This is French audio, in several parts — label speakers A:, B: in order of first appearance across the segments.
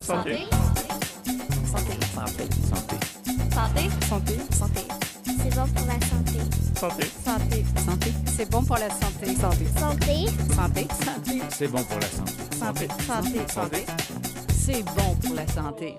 A: Santé.
B: Santé.
A: Santé.
B: Santé.
A: Santé.
B: Santé. Santé.
C: C'est bon pour la santé.
A: Santé.
B: Santé. Santé. C'est bon pour la santé. Santé.
C: Santé.
B: Santé. Santé.
D: C'est bon pour la santé.
B: Santé.
A: Santé.
B: Santé. C'est bon pour la santé.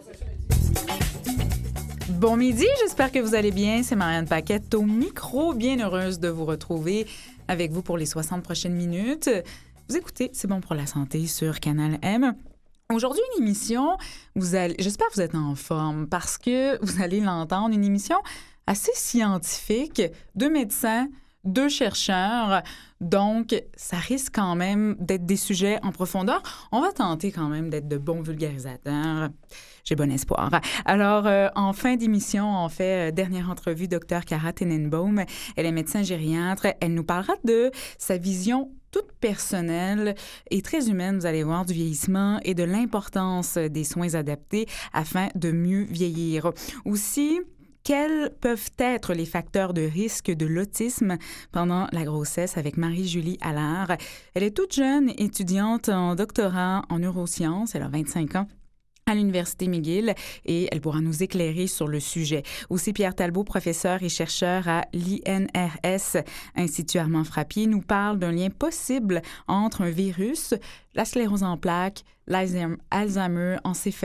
B: Bon midi, j'espère que vous allez bien. C'est Marianne Paquette au micro. Bien heureuse de vous retrouver avec vous pour les 60 prochaines minutes. Vous écoutez C'est bon pour la santé sur Canal M. Aujourd'hui, une émission, j'espère que vous êtes en forme parce que vous allez l'entendre, une émission assez scientifique, 2 médecins, 2 chercheurs. Donc, ça risque quand même d'être des sujets en profondeur. On va tenter quand même d'être de bons vulgarisateurs. J'ai bon espoir. Alors, en fin d'émission, on fait dernière entrevue, Dr. Cara Tenenbaum. Elle est médecin gériatre. Elle nous parlera de sa vision toute personnelle et très humaine, vous allez voir, du vieillissement et de l'importance des soins adaptés afin de mieux vieillir. Aussi, quels peuvent être les facteurs de risque de l'autisme pendant la grossesse avec Marie-Julie Allard? Elle est toute jeune, étudiante en doctorat en neurosciences. Elle a 25 ans à l'Université McGill et elle pourra nous éclairer sur le sujet. Aussi, Pierre Talbot, professeur et chercheur à l'INRS, Institut Armand-Frappier, nous parle d'un lien possible entre un virus, la sclérose en plaques, l'Alzheimer,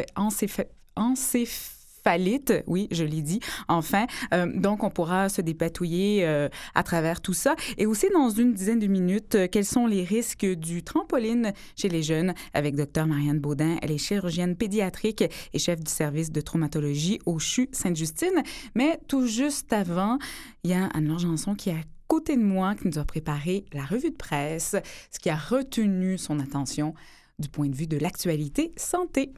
B: encéphalite, oui, je l'ai dit, enfin. Donc, on pourra se dépatouiller à travers tout ça. Et aussi, dans une dizaine de minutes, quels sont les risques du trampoline chez les jeunes avec Dr. Marianne Baudin. Elle est chirurgienne pédiatrique et chef du service de traumatologie au CHU Sainte-Justine. Mais tout juste avant, il y a Anne-Laure Janson qui est à côté de moi, qui nous a préparé la revue de presse, ce qui a retenu son attention du point de vue de l'actualité santé.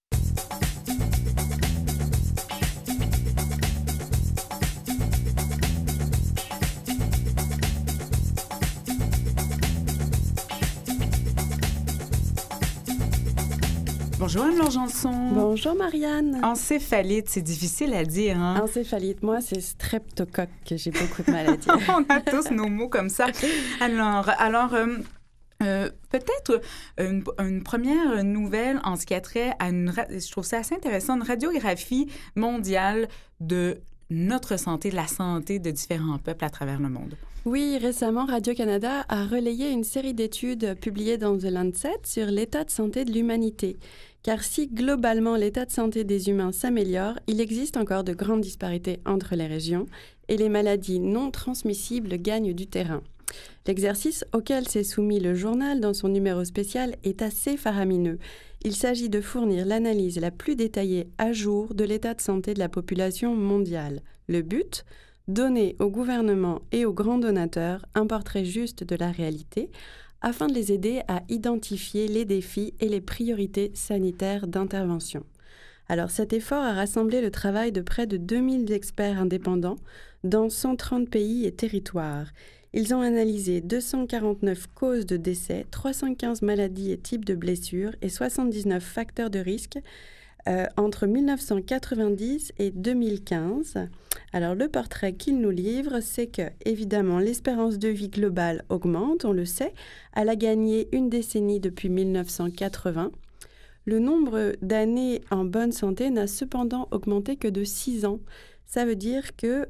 B: Bonjour Anne-Laure Janson.
E: Bonjour Marianne.
B: Encéphalite, c'est difficile à dire, hein?
E: Encéphalite, moi c'est streptocoque, que j'ai beaucoup de maladies.
B: On a tous nos mots comme ça. Alors peut-être une première nouvelle en ce qui a trait à je trouve ça assez intéressant, une radiographie mondiale de notre santé, de la santé de différents peuples à travers le monde.
E: Oui, récemment, Radio-Canada a relayé une série d'études publiées dans The Lancet sur l'état de santé de l'humanité. Car si globalement l'état de santé des humains s'améliore, il existe encore de grandes disparités entre les régions et les maladies non transmissibles gagnent du terrain. L'exercice auquel s'est soumis le journal dans son numéro spécial est assez faramineux. Il s'agit de fournir l'analyse la plus détaillée à jour de l'état de santé de la population mondiale. Le but ? Donner au gouvernement et aux grands donateurs un portrait juste de la réalité afin de les aider à identifier les défis et les priorités sanitaires d'intervention. Alors cet effort a rassemblé le travail de près de 2000 experts indépendants dans 130 pays et territoires. Ils ont analysé 249 causes de décès, 315 maladies et types de blessures et 79 facteurs de risque entre 1990 et 2015. Alors, le portrait qu'il nous livre, c'est que, évidemment, l'espérance de vie globale augmente, on le sait. Elle a gagné une décennie depuis 1980. Le nombre d'années en bonne santé n'a cependant augmenté que de 6 ans. Ça veut dire que,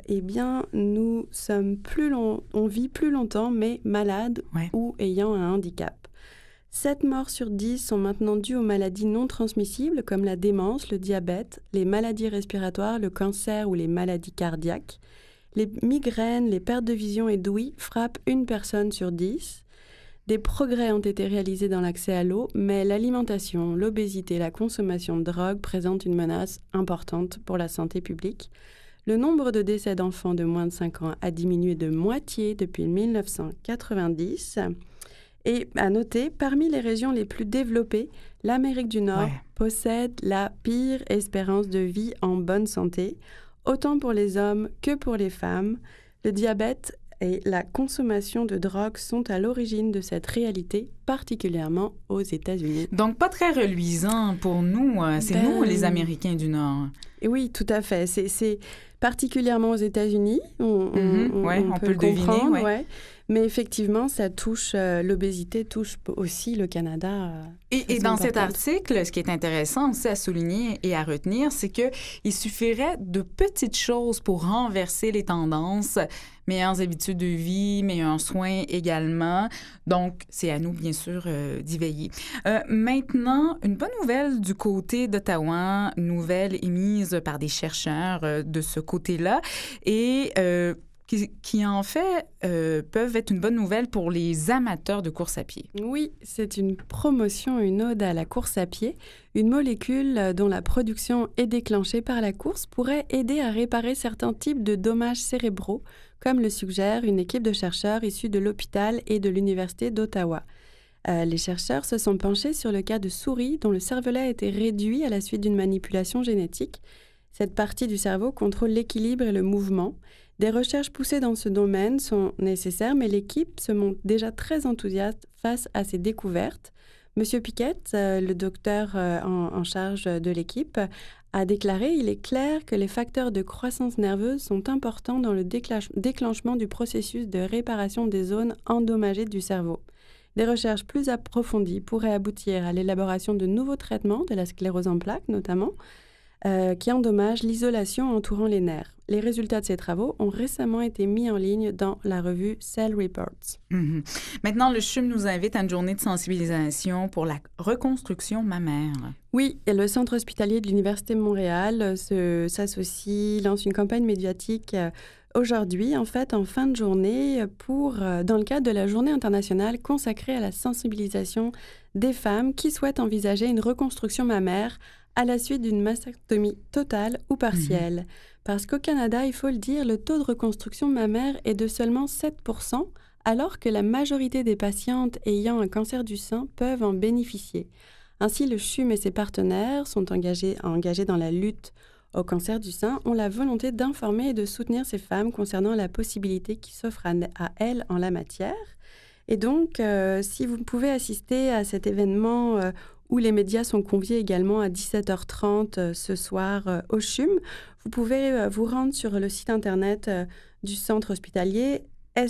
E: nous sommes on vit plus longtemps, mais malades ou ayant un handicap. 7 morts sur 10 sont maintenant dues aux maladies non transmissibles comme la démence, le diabète, les maladies respiratoires, le cancer ou les maladies cardiaques. Les migraines, les pertes de vision et d'ouïe frappent 1 personne sur 10. Des progrès ont été réalisés dans l'accès à l'eau, mais l'alimentation, l'obésité et la consommation de drogue présentent une menace importante pour la santé publique. Le nombre de décès d'enfants de moins de 5 ans a diminué de moitié depuis 1990. Et à noter, parmi les régions les plus développées, l'Amérique du Nord possède la pire espérance de vie en bonne santé, autant pour les hommes que pour les femmes. Le diabète et la consommation de drogue sont à l'origine de cette réalité, particulièrement aux États-Unis.
B: Donc, pas très reluisant pour nous. C'est nous, les Américains du Nord.
E: Et oui, tout à fait. C'est particulièrement aux États-Unis. On peut le
B: deviner.
E: Mais effectivement, l'obésité touche aussi le Canada.
B: Et dans cet article, ce qui est intéressant aussi à souligner et à retenir, c'est qu'il suffirait de petites choses pour renverser les tendances, meilleures habitudes de vie, meilleurs soins également. Donc, c'est à nous, bien sûr, d'y veiller. Maintenant, une bonne nouvelle du côté d'Ottawa, nouvelle émise par des chercheurs de ce côté-là et qui en fait peuvent être une bonne nouvelle pour les amateurs de course à pied.
E: Oui, c'est une promotion, une ode à la course à pied. Une molécule dont la production est déclenchée par la course pourrait aider à réparer certains types de dommages cérébraux, comme le suggère une équipe de chercheurs issus de l'hôpital et de l'Université d'Ottawa. Les chercheurs se sont penchés sur le cas de souris dont le cervelet a été réduit à la suite d'une manipulation génétique. Cette partie du cerveau contrôle l'équilibre et le mouvement. Des recherches poussées dans ce domaine sont nécessaires, mais l'équipe se montre déjà très enthousiaste face à ces découvertes. Monsieur Piquet, le docteur en charge de l'équipe, a déclaré « Il est clair que les facteurs de croissance nerveuse sont importants dans le déclenchement du processus de réparation des zones endommagées du cerveau. Des recherches plus approfondies pourraient aboutir à l'élaboration de nouveaux traitements de la sclérose en plaques, notamment, qui endommagent l'isolation entourant les nerfs. Les résultats de ces travaux ont récemment été mis en ligne dans la revue Cell Reports.
B: Mm-hmm. Maintenant, le CHUM nous invite à une journée de sensibilisation pour la reconstruction mammaire.
E: Oui, et le Centre hospitalier de l'Université de Montréal s'associe, lance une campagne médiatique aujourd'hui, en fait, en fin de journée, dans le cadre de la Journée internationale consacrée à la sensibilisation des femmes qui souhaitent envisager une reconstruction mammaire à la suite d'une mastectomie totale ou partielle. Parce qu'au Canada, il faut le dire, le taux de reconstruction mammaire est de seulement 7%, alors que la majorité des patientes ayant un cancer du sein peuvent en bénéficier. Ainsi, le CHUM et ses partenaires sont engagés dans la lutte au cancer du sein, ont la volonté d'informer et de soutenir ces femmes concernant la possibilité qui s'offre à elles en la matière. Et donc, si vous pouvez assister à cet événement où les médias sont conviés également à 17h30 ce soir au CHUM, vous pouvez vous rendre sur le site internet du centre hospitalier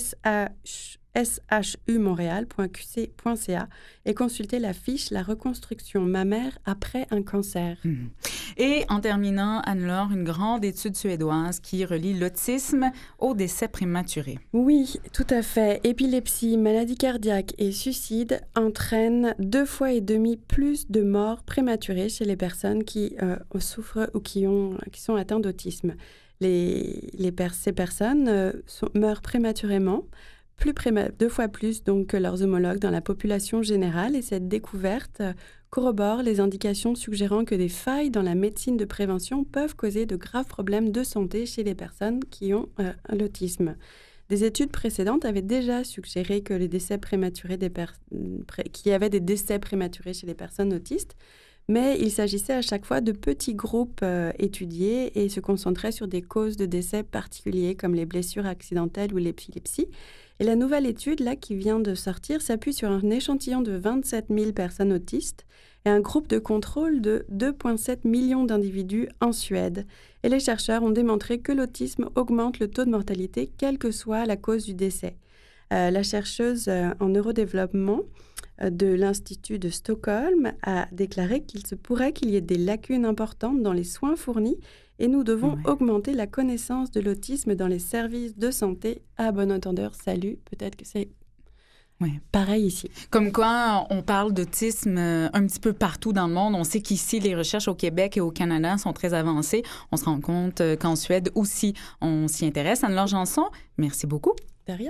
E: shumontréal.qc.ca et consulter la fiche « La reconstruction mammaire après un cancer ».
B: Et en terminant, Anne-Laure, une grande étude suédoise qui relie l'autisme au décès prématuré.
E: Oui, tout à fait. Épilepsie, maladie cardiaque et suicide entraînent 2,5 fois plus de morts prématurées chez les personnes qui souffrent ou qui sont atteintes d'autisme. Ces personnes meurent prématurément, 2 fois plus donc, que leurs homologues dans la population générale, et cette découverte corrobore les indications suggérant que des failles dans la médecine de prévention peuvent causer de graves problèmes de santé chez les personnes qui ont l'autisme. Des études précédentes avaient déjà suggéré que les décès prématurés qu'il y avait des décès prématurés chez les personnes autistes, mais il s'agissait à chaque fois de petits groupes étudiés et se concentraient sur des causes de décès particuliers comme les blessures accidentelles ou l'épilepsie. Et la nouvelle étude là, qui vient de sortir s'appuie sur un échantillon de 27 000 personnes autistes et un groupe de contrôle de 2,7 millions d'individus en Suède. Et les chercheurs ont démontré que l'autisme augmente le taux de mortalité, quelle que soit la cause du décès. La chercheuse en neurodéveloppement de l'Institut de Stockholm a déclaré qu'il se pourrait qu'il y ait des lacunes importantes dans les soins fournis et nous devons augmenter la connaissance de l'autisme dans les services de santé. À bon entendeur, salut, peut-être que c'est pareil ici.
B: Comme quoi, on parle d'autisme un petit peu partout dans le monde. On sait qu'ici, les recherches au Québec et au Canada sont très avancées. On se rend compte qu'en Suède aussi, on s'y intéresse. Anne-Laure Janson, merci beaucoup.
E: De rien.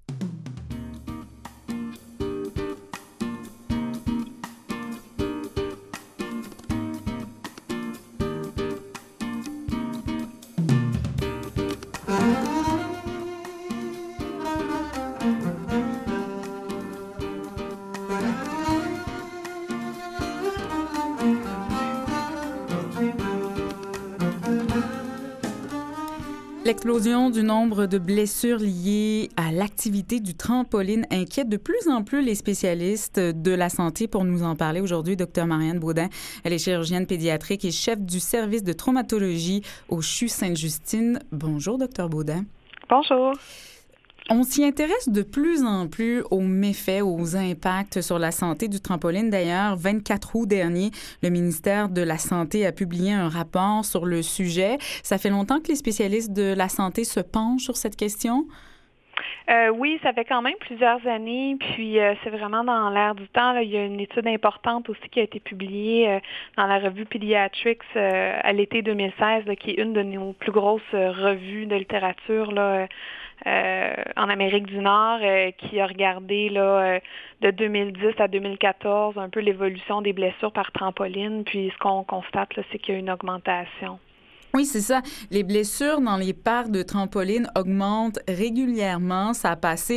B: L'explosion du nombre de blessures liées à l'activité du trampoline inquiète de plus en plus les spécialistes de la santé. Pour nous en parler aujourd'hui, Dr Marianne Baudin, elle est chirurgienne pédiatrique et chef du service de traumatologie au CHU Sainte-Justine. Bonjour, Dr Baudin.
A: Bonjour.
B: On s'y intéresse de plus en plus aux méfaits, aux impacts sur la santé du trampoline. D'ailleurs, 24 août dernier, le ministère de la Santé a publié un rapport sur le sujet. Ça fait longtemps que les spécialistes de la santé se penchent sur cette question?
A: Oui, ça fait quand même plusieurs années, puis c'est vraiment dans l'air du temps. Là. Il y a une étude importante aussi qui a été publiée dans la revue Pediatrics à l'été 2016, là, qui est une de nos plus grosses revues de littérature là, en Amérique du Nord, qui a regardé là, de 2010 à 2014 un peu l'évolution des blessures par trampoline, puis ce qu'on constate, là, c'est qu'il y a une augmentation.
B: Oui, c'est ça. Les blessures dans les parcs de trampoline augmentent régulièrement. Ça a passé,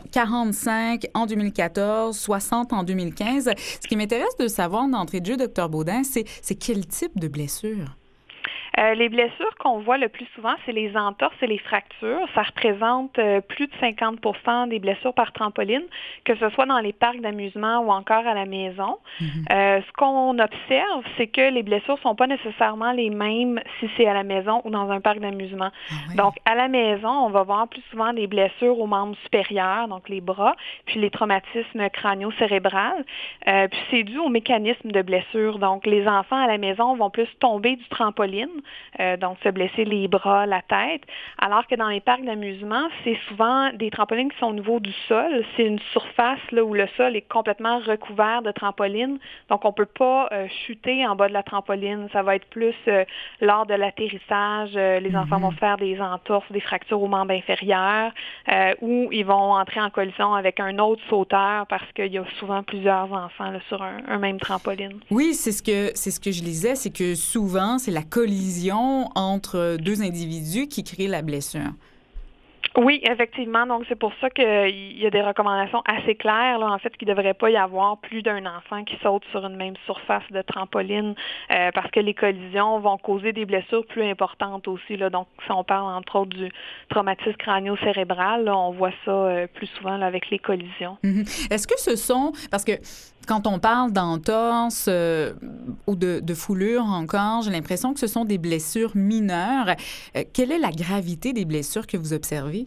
B: 45 en 2014, 60 en 2015. Ce qui m'intéresse de savoir d'entrée de jeu, Dr Baudin, c'est quel type de blessure?
A: Les blessures qu'on voit le plus souvent, c'est les entorses et les fractures. Ça représente plus de 50% des blessures par trampoline, que ce soit dans les parcs d'amusement ou encore à la maison. Ce qu'on observe, c'est que les blessures ne sont pas nécessairement les mêmes si c'est à la maison ou dans un parc d'amusement.
B: Oui.
A: Donc, à la maison, on va voir plus souvent des blessures aux membres supérieurs, donc les bras, puis les traumatismes crânio-cérébrales. Puis c'est dû au mécanisme de blessure. Donc, les enfants à la maison vont plus tomber du trampoline, donc se blesser les bras, la tête, alors que dans les parcs d'amusement, c'est souvent des trampolines qui sont au niveau du sol. C'est une surface là, où le sol est complètement recouvert de trampolines, donc on ne peut pas chuter en bas de la trampoline. Ça va être plus lors de l'atterrissage, les enfants vont se faire des entorses, des fractures aux membres inférieurs, ou ils vont entrer en collision avec un autre sauteur parce qu'il y a souvent plusieurs enfants là, sur un même trampoline.
B: Oui, c'est ce que je lisais, c'est que souvent, c'est la collision entre deux individus qui crée la blessure.
A: Oui, effectivement. Donc, c'est pour ça qu'il y a des recommandations assez claires, là, en fait, qu'il ne devrait pas y avoir plus d'un enfant qui saute sur une même surface de trampoline parce que les collisions vont causer des blessures plus importantes aussi. Là. Donc, si on parle, entre autres, du traumatisme crânio-cérébral, là, on voit ça plus souvent là, avec les collisions.
B: Est-ce que ce sont... Parce que quand on parle d'entorse ou de foulure encore, j'ai l'impression que ce sont des blessures mineures. Quelle est la gravité des blessures que vous observez?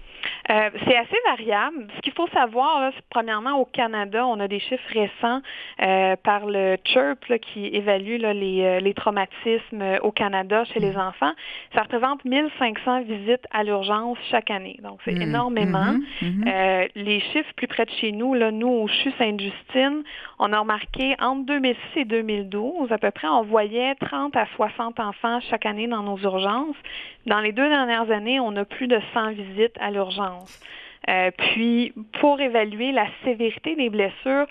A: C'est assez variable. Ce qu'il faut savoir, là, c'est, premièrement, au Canada, on a des chiffres récents par le CHIRP là, qui évalue là, les traumatismes au Canada chez les enfants. Ça représente 1500 visites à l'urgence chaque année. Donc, c'est énormément. Les chiffres plus près de chez nous, là, nous, au CHU Sainte-Justine, on a remarqué entre 2006 et 2012, à peu près, on voyait 30 à 60 enfants chaque année dans nos urgences. Dans les 2 dernières années, on a plus de 100 visites à l'urgence. Puis, pour évaluer la sévérité des blessures,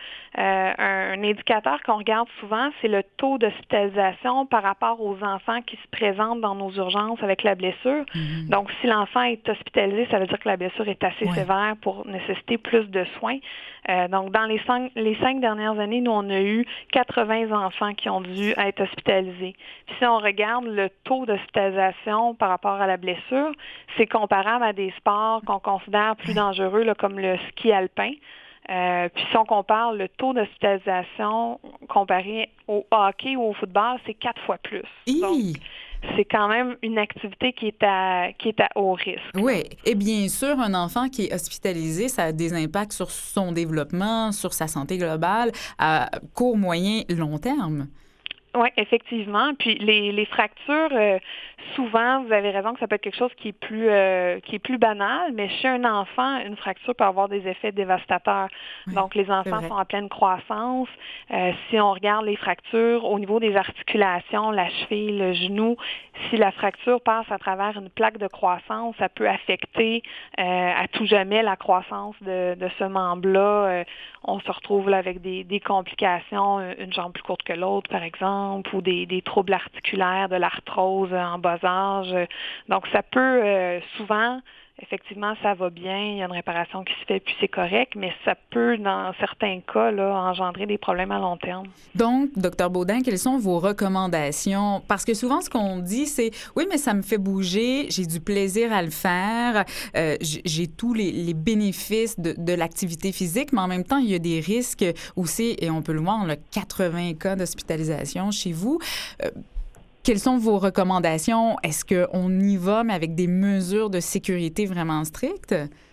A: un indicateur qu'on regarde souvent, c'est le taux d'hospitalisation par rapport aux enfants qui se présentent dans nos urgences avec la blessure. Donc, si l'enfant est hospitalisé, ça veut dire que la blessure est assez sévère pour nécessiter plus de soins. Donc, dans les 5 dernières années, nous, on a eu 80 enfants qui ont dû être hospitalisés. Puis, si on regarde le taux d'hospitalisation par rapport à la blessure, c'est comparable à des sports qu'on considère plus dangereux, là, comme le ski alpin. Puis si on compare le taux d'hospitalisation comparé au hockey ou au football, c'est 4 fois plus. Donc, c'est quand même une activité qui est à haut risque.
B: Oui, et bien sûr, un enfant qui est hospitalisé, ça a des impacts sur son développement, sur sa santé globale à court, moyen, long terme.
A: Oui, effectivement. Puis les fractures, souvent, vous avez raison que ça peut être quelque chose qui est plus banal, mais chez un enfant, une fracture peut avoir des effets dévastateurs. Oui, donc, les enfants sont en pleine croissance. Si on regarde les fractures au niveau des articulations, la cheville, le genou, si la fracture passe à travers une plaque de croissance, ça peut affecter à tout jamais la croissance de ce membre-là. On se retrouve là avec des complications, une jambe plus courte que l'autre, par exemple, ou des troubles articulaires, de l'arthrose en bas âge. Donc, ça peut souvent, effectivement, ça va bien, il y a une réparation qui se fait, puis c'est correct, mais ça peut, dans certains cas, là, engendrer des problèmes à long terme.
B: Donc, Dr Baudin, quelles sont vos recommandations? Parce que souvent, ce qu'on dit, c'est « Oui, mais ça me fait bouger, j'ai du plaisir à le faire, j'ai tous les bénéfices de l'activité physique, mais en même temps, il y a des risques aussi, et on peut le voir, on a 80 cas d'hospitalisation chez vous. » Quelles sont vos recommandations? Est-ce qu'on y va, mais avec des mesures de sécurité vraiment strictes?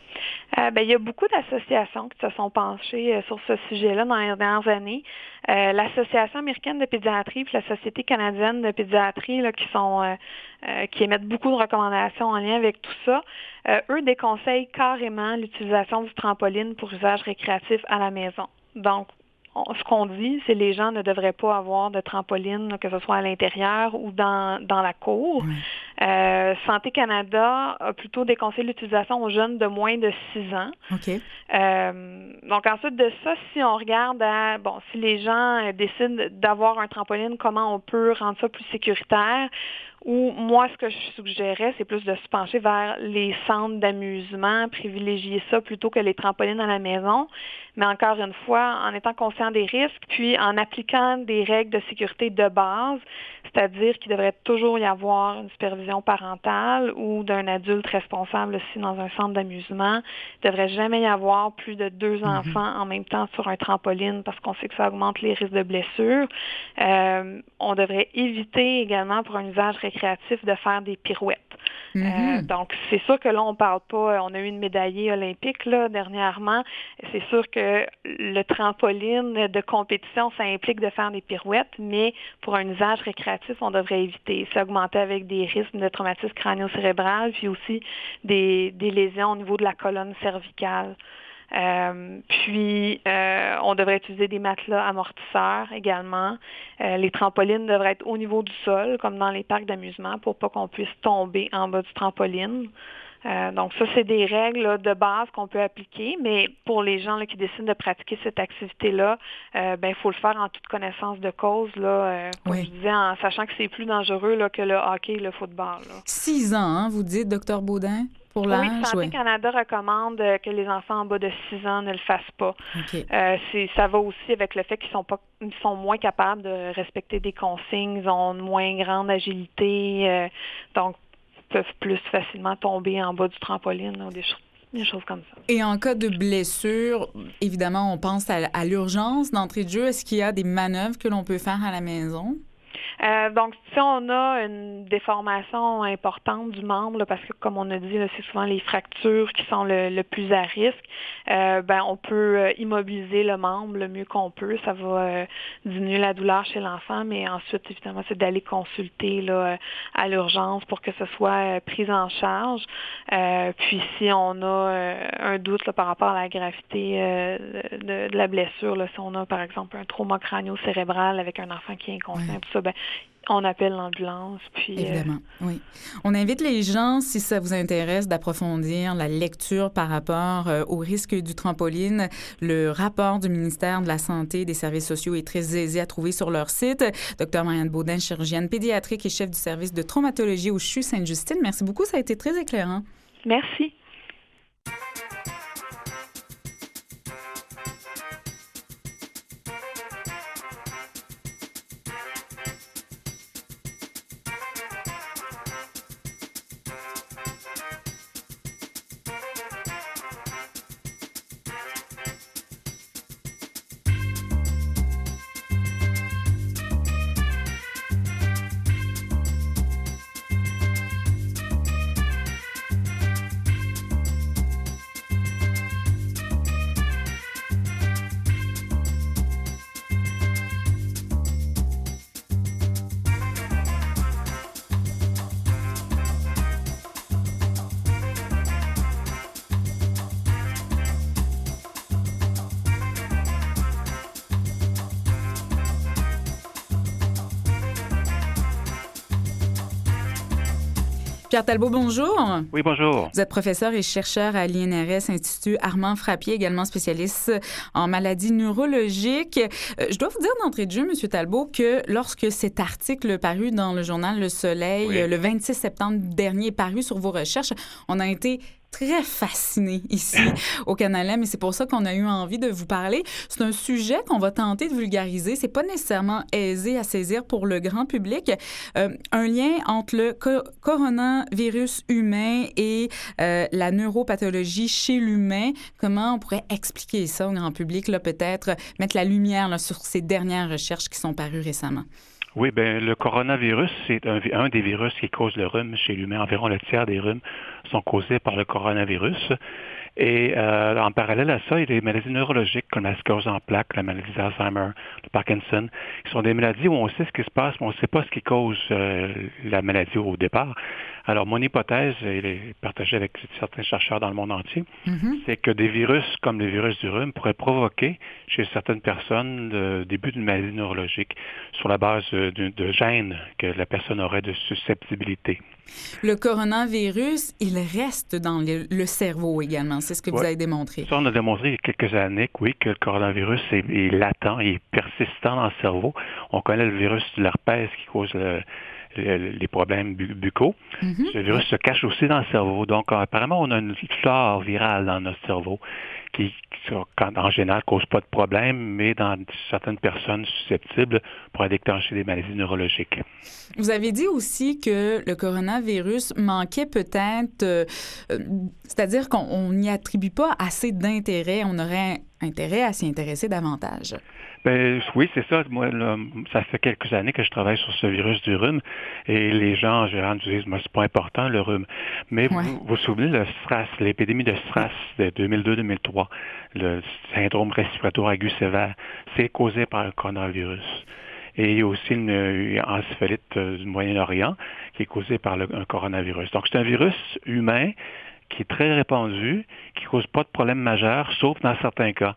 A: Il y a beaucoup d'associations qui se sont penchées sur ce sujet-là dans les dernières années. L'Association américaine de pédiatrie et la Société canadienne de pédiatrie là, qui émettent beaucoup de recommandations en lien avec tout ça, eux déconseillent carrément l'utilisation du trampoline pour usage récréatif à la maison. Donc, ce qu'on dit, c'est que les gens ne devraient pas avoir de trampoline, que ce soit à l'intérieur ou dans la cour. Santé Canada a plutôt déconseillé l'utilisation aux jeunes de moins de 6 ans.
B: OK.
A: Donc, ensuite de ça, si on regarde si les gens décident d'avoir un trampoline, comment on peut rendre ça plus sécuritaire? Ou moi, ce que je suggérais, c'est plus de se pencher vers les centres d'amusement, privilégier ça plutôt que les trampolines à la maison. Mais encore une fois, en étant conscient des risques, puis en appliquant des règles de sécurité de base, c'est-à-dire qu'il devrait toujours y avoir une supervision parentale ou d'un adulte responsable aussi dans un centre d'amusement. Il ne devrait jamais y avoir plus de 2 enfants en même temps sur un trampoline parce qu'on sait que ça augmente les risques de blessures. On devrait éviter également pour un usage récréatif de faire des pirouettes. Donc, c'est sûr que là, on parle pas, on a eu une médaillée olympique là dernièrement. C'est sûr que le trampoline de compétition, ça implique de faire des pirouettes, mais pour un usage récréatif, on devrait éviter. C'est augmenté avec des risques de traumatisme crânio-cérébral, puis aussi des lésions au niveau de la colonne cervicale. On devrait utiliser des matelas amortisseurs également. Les trampolines devraient être au niveau du sol, comme dans les parcs d'amusement, pour pas qu'on puisse tomber en bas du trampoline. Donc ça, c'est des règles là, de base qu'on peut appliquer, mais pour les gens là, qui décident de pratiquer cette activité-là, il faut le faire en toute connaissance de cause, là, comme je disais, en sachant que c'est plus dangereux là, que le hockey et le football. Là.
B: 6 ans, hein, vous dites, Dr Baudin? Pour l'âge,
A: oui, Santé Canada recommande que les enfants en bas de 6 ans ne le fassent pas.
B: Okay.
A: Ça va aussi avec le fait qu'ils sont moins capables de respecter des consignes, ils ont une moins grande agilité, donc peuvent plus facilement tomber en bas du trampoline ou des choses comme ça.
B: Et en cas de blessure, évidemment, on pense à l'urgence d'entrée de jeu. Est-ce qu'il y a des manœuvres que l'on peut faire à la maison?
A: Donc, si on a une déformation importante du membre, là, parce que comme on a dit, là, c'est souvent les fractures qui sont le plus à risque, on peut immobiliser le membre le mieux qu'on peut. Ça va diminuer la douleur chez l'enfant, mais ensuite, évidemment, c'est d'aller consulter là, à l'urgence pour que ce soit pris en charge. Puis, si on a un doute là, par rapport à la gravité de la blessure, là, si on a, par exemple, un trauma crânio-cérébral avec un enfant qui est inconscient, tout ça, on appelle l'ambulance. Puis,
B: évidemment, oui. On invite les gens, si ça vous intéresse, d'approfondir la lecture par rapport au risque du trampoline. Le rapport du ministère de la Santé et des Services sociaux est très aisé à trouver sur leur site. Dr Marianne Baudin, chirurgienne pédiatrique et chef du service de traumatologie au CHU Sainte-Justine. Merci beaucoup, ça a été très éclairant.
A: Merci.
B: Pierre Talbot, bonjour.
D: Oui, bonjour.
B: Vous êtes professeur et chercheur à l'INRS, Institut Armand Frappier, également spécialiste en maladies neurologiques. Je dois vous dire d'entrée de jeu, M. Talbot, que lorsque cet article paru dans le journal Le Soleil, le 26 septembre dernier, est paru sur vos recherches, on a été très fascinés ici au Canal M et c'est pour ça qu'on a eu envie de vous parler. C'est un sujet qu'on va tenter de vulgariser. C'est pas nécessairement aisé à saisir pour le grand public. Un lien entre le coronavirus humain et la neuropathologie chez l'humain. Comment on pourrait expliquer ça au grand public, là, peut-être mettre la lumière là, sur ces dernières recherches qui sont parues récemment?
D: Oui, le coronavirus, c'est un des virus qui cause le rhume chez l'humain. Environ le tiers des rhumes sont causés par le coronavirus. Et en parallèle à ça, il y a des maladies neurologiques comme la sclérose en plaques, la maladie d'Alzheimer, le Parkinson, qui sont des maladies où on sait ce qui se passe, mais on ne sait pas ce qui cause la maladie au départ. Alors, mon hypothèse, elle est partagée avec certains chercheurs dans le monde entier, c'est que des virus comme le virus du rhume pourraient provoquer chez certaines personnes le début d'une maladie neurologique sur la base de gènes que la personne aurait de susceptibilité.
B: Le coronavirus, il reste dans le cerveau également. C'est ce que vous avez démontré.
D: Ça, on a démontré il y a quelques années que le coronavirus est latent, il est persistant dans le cerveau. On connaît le virus de l'herpès qui cause les problèmes buccaux. Ce virus se cache aussi dans le cerveau. Donc, apparemment, on a une flore virale dans notre cerveau qui en général, ne cause pas de problème, mais dans certaines personnes susceptibles pourrait déclencher des maladies neurologiques.
B: Vous avez dit aussi que le coronavirus manquait peut-être, c'est-à-dire qu'on n'y attribue pas assez d'intérêt. On aurait intérêt à s'y intéresser davantage.
D: Ben oui, c'est ça. Moi, là, ça fait quelques années que je travaille sur ce virus du rhume et les gens en général disent « c'est pas important le rhume ». Mais vous vous souvenez, le SRAS, l'épidémie de SRAS de 2002-2003, le syndrome respiratoire aigu sévère, c'est causé par un coronavirus. Et il y a aussi une encéphalite du Moyen-Orient qui est causée par un coronavirus. Donc, c'est un virus humain qui est très répandu, qui ne cause pas de problème majeur, sauf dans certains cas.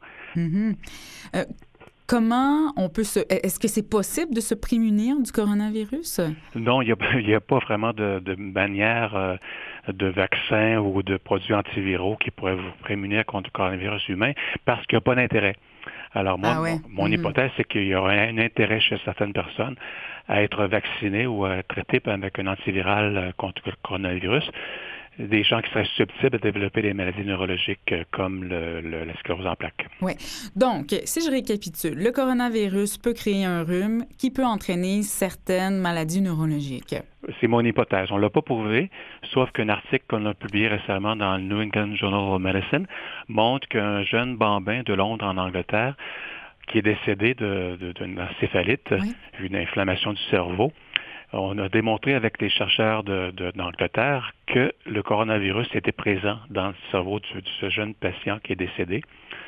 B: Comment on peut Est-ce que c'est possible de se prémunir du coronavirus?
D: Non, il n'y a pas vraiment de manière de vaccin ou de produits antiviraux qui pourraient vous prémunir contre le coronavirus humain parce qu'il n'y a pas d'intérêt. Alors moi, mon hypothèse, c'est qu'il y aurait un intérêt chez certaines personnes à être vaccinées ou à être traitées avec un antiviral contre le coronavirus. Des gens qui seraient susceptibles de développer des maladies neurologiques comme la sclérose en plaques.
B: Oui. Donc, si je récapitule, le coronavirus peut créer un rhume qui peut entraîner certaines maladies neurologiques.
D: C'est mon hypothèse. On ne l'a pas prouvé, sauf qu'un article qu'on a publié récemment dans le New England Journal of Medicine montre qu'un jeune bambin de Londres en Angleterre qui est décédé d'une encéphalite, une inflammation du cerveau, on a démontré avec les chercheurs d'Angleterre que le coronavirus était présent dans le cerveau de ce jeune patient qui est décédé.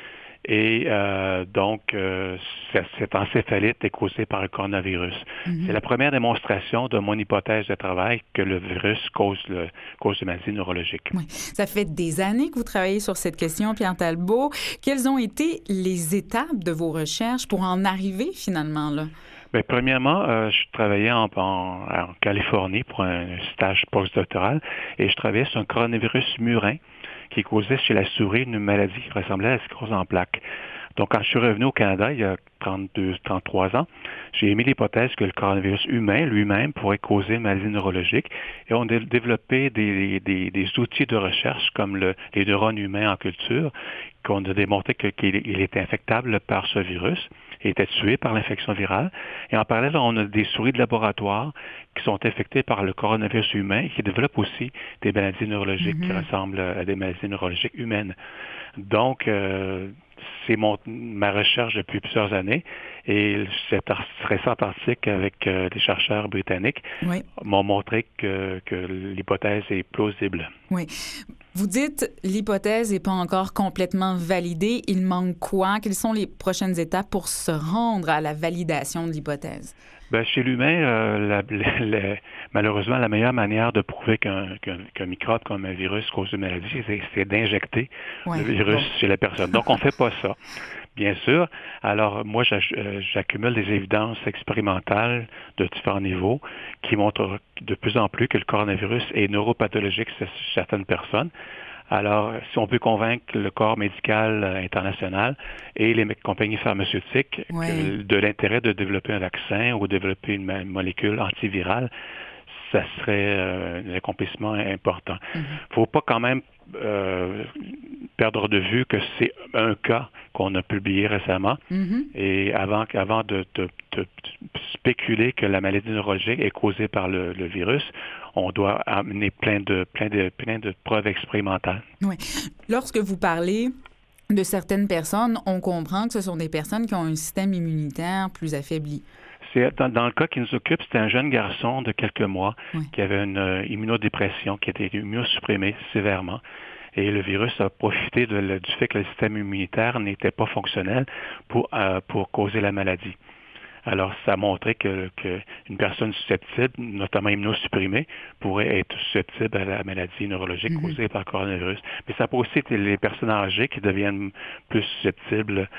D: Et donc, cette encéphalite est causée par le coronavirus. C'est la première démonstration de mon hypothèse de travail que le virus cause des maladies neurologiques.
B: Oui. Ça fait des années que vous travaillez sur cette question, Pierre Talbot. Quelles ont été les étapes de vos recherches pour en arriver finalement là?
D: Bien, premièrement, je travaillais en Californie pour un stage postdoctoral et je travaillais sur un coronavirus murin qui causait chez la souris une maladie qui ressemblait à la sclérose en plaques. Donc, quand je suis revenu au Canada il y a 33 ans, j'ai émis l'hypothèse que le coronavirus humain lui-même pourrait causer une maladie neurologique et on a développé des outils de recherche comme les neurones humains en culture qu'on a démontré qu'il était infectable par ce virus et était tué par l'infection virale. Et en parallèle, on a des souris de laboratoire qui sont infectées par le coronavirus humain et qui développent aussi des maladies neurologiques qui ressemblent à des maladies neurologiques humaines. Donc, c'est ma recherche depuis plusieurs années et cet récent article avec des chercheurs britanniques m'ont montré que l'hypothèse est plausible.
B: Oui. Vous dites l'hypothèse n'est pas encore complètement validée. Il manque quoi? Quelles sont les prochaines étapes pour se rendre à la validation de l'hypothèse?
D: Bien, chez l'humain, malheureusement, la meilleure manière de prouver qu'un microbe comme un virus cause une maladie, c'est d'injecter le virus chez la personne. Donc, on ne fait pas ça, bien sûr. Alors, moi, j'accumule des évidences expérimentales de différents niveaux qui montrent de plus en plus que le coronavirus est neuropathologique chez certaines personnes. Alors, si on peut convaincre le corps médical international et les compagnies pharmaceutiques de l'intérêt de développer un vaccin ou développer une molécule antivirale, ça serait un accomplissement important. Il ne faut pas quand même perdre de vue que c'est un cas qu'on a publié récemment. Et avant de spéculer que la maladie neurologique est causée par le virus, on doit amener plein de preuves expérimentales.
B: Oui. Lorsque vous parlez de certaines personnes, on comprend que ce sont des personnes qui ont un système immunitaire plus affaibli.
D: Dans le cas qui nous occupe, c'était un jeune garçon de quelques mois qui avait une immunodépression, qui était immunosupprimé sévèrement. Et le virus a profité du fait que le système immunitaire n'était pas fonctionnel pour causer la maladie. Alors, ça a montré qu'une personne susceptible, notamment immunosupprimée, pourrait être susceptible à la maladie neurologique causée par le coronavirus. Mais ça peut aussi être les personnes âgées qui deviennent plus susceptibles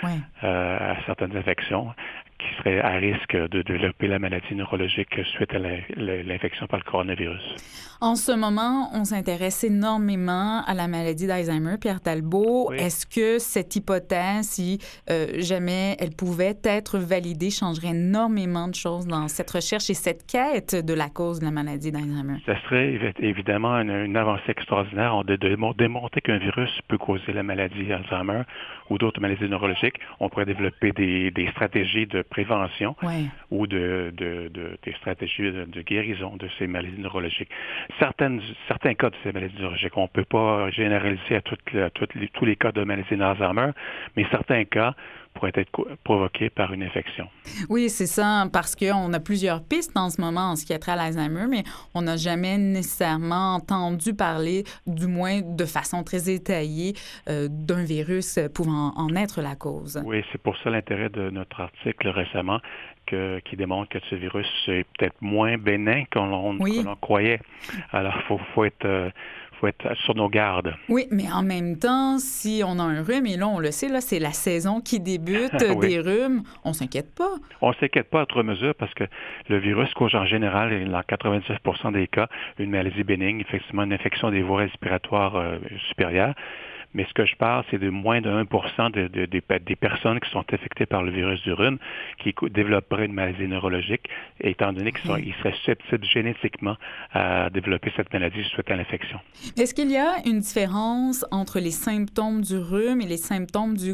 D: à certaines infections, qui seraient à risque de développer la maladie neurologique suite à l'infection par le coronavirus.
B: En ce moment, on s'intéresse énormément à la maladie d'Alzheimer. Pierre Talbot, est-ce que cette hypothèse, si jamais elle pouvait être validée, changerait énormément de choses dans cette recherche et cette quête de la cause de la maladie d'Alzheimer?
D: Ça serait évidemment une avancée extraordinaire de démontrer qu'un virus peut causer la maladie d'Alzheimer ou d'autres maladies neurologiques. On pourrait développer des stratégies de prévention ou des stratégies de guérison de ces maladies neurologiques. Certains cas de ces maladies neurologiques, on ne peut pas généraliser à tous les cas de maladies d'Alzheimer, mais certains cas pourraient être provoqués par une infection.
B: Oui, c'est ça, parce qu'on a plusieurs pistes en ce moment en ce qui a trait à l'Alzheimer, mais on n'a jamais nécessairement entendu parler, du moins de façon très détaillée, d'un virus pouvant en être la cause.
D: Oui, c'est pour ça l'intérêt de notre article récemment qui démontre que ce virus est peut-être moins bénin qu'on croyait. Alors, il faut être sur nos gardes.
B: Oui, mais en même temps, si on a un rhume, et là, on le sait, là, c'est la saison qui débute des rhumes, on s'inquiète pas.
D: On s'inquiète pas à outre mesure parce que le virus cause en général, dans 99% des cas, une maladie bénigne, effectivement une infection des voies respiratoires supérieures. Mais ce que je parle, c'est de moins de 1% des personnes qui sont infectées par le virus du rhume qui développeraient une maladie neurologique, étant donné qu'ils seraient susceptibles génétiquement à développer cette maladie suite à l'infection.
B: Est-ce qu'il y a une différence entre les symptômes du rhume et les symptômes du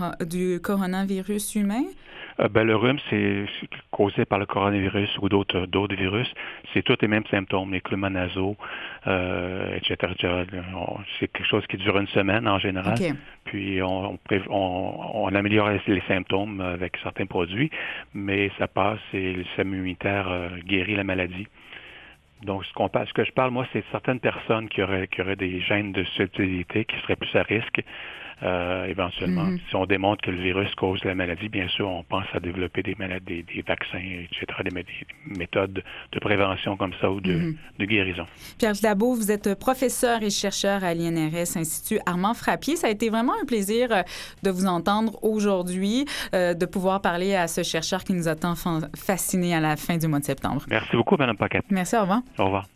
B: coronavirus humain?
D: Le rhume, c'est causé par le coronavirus ou d'autres virus. C'est tous les mêmes symptômes, les chleumas nasaux, etc. C'est quelque chose qui dure une semaine en général. Okay. Puis on améliore les symptômes avec certains produits, mais ça passe et le système immunitaire guérit la maladie. Donc, ce que je parle, moi, c'est certaines personnes qui auraient des gènes de susceptibilité qui seraient plus à risque. Éventuellement, si on démontre que le virus cause la maladie, bien sûr, on pense à développer des vaccins, etc., des méthodes de prévention comme ça ou de guérison.
B: Pierre Talbot, vous êtes professeur et chercheur à l'INRS Institut Armand Frappier. Ça a été vraiment un plaisir de vous entendre aujourd'hui, de pouvoir parler à ce chercheur qui nous a tant fascinés à la fin du mois de septembre.
D: Merci beaucoup, Mme Paquette.
B: Merci, au revoir.
D: Au revoir.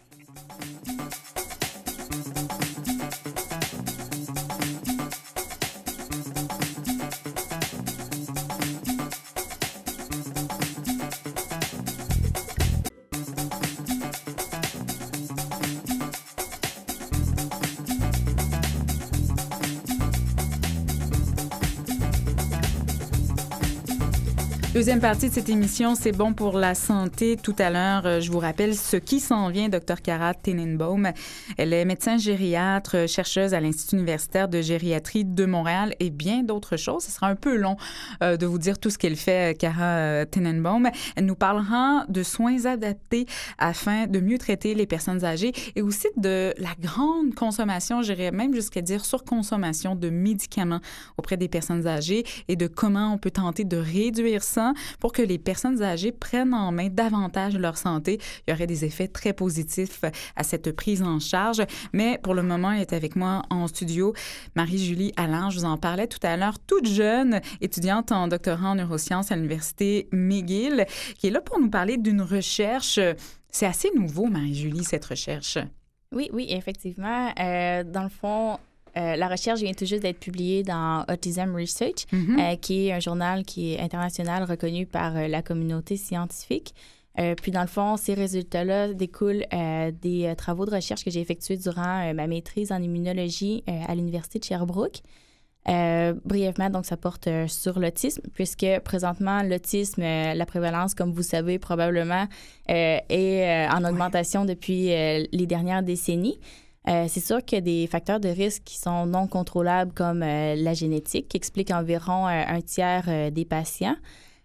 B: Deuxième partie de cette émission, c'est bon pour la santé. Tout à l'heure, je vous rappelle ce qui s'en vient, Dr. Cara Tenenbaum. Elle est médecin gériatre, chercheuse à l'Institut universitaire de gériatrie de Montréal et bien d'autres choses. Ce sera un peu long de vous dire tout ce qu'elle fait, Cara Tenenbaum. Elle nous parlera de soins adaptés afin de mieux traiter les personnes âgées et aussi de la grande consommation, j'irais même jusqu'à dire surconsommation de médicaments auprès des personnes âgées et de comment on peut tenter de réduire ça pour que les personnes âgées prennent en main davantage leur santé. Il y aurait des effets très positifs à cette prise en charge. Mais pour le moment, elle est avec moi en studio. Marie-Julie Allain, je vous en parlais tout à l'heure, toute jeune étudiante en doctorat en neurosciences à l'Université McGill, qui est là pour nous parler d'une recherche. C'est assez nouveau, Marie-Julie, cette recherche.
F: Oui, effectivement. Dans le fond, la recherche vient tout juste d'être publiée dans Autism Research, qui est un journal qui est international reconnu par la communauté scientifique. Puis, dans le fond, ces résultats-là découlent des travaux de recherche que j'ai effectués durant ma maîtrise en immunologie à l'Université de Sherbrooke. Brièvement, donc, ça porte sur l'autisme, puisque présentement, l'autisme, la prévalence, comme vous savez probablement, est en augmentation depuis les dernières décennies. C'est sûr qu'il y a des facteurs de risque qui sont non contrôlables comme la génétique, qui explique environ un tiers des patients.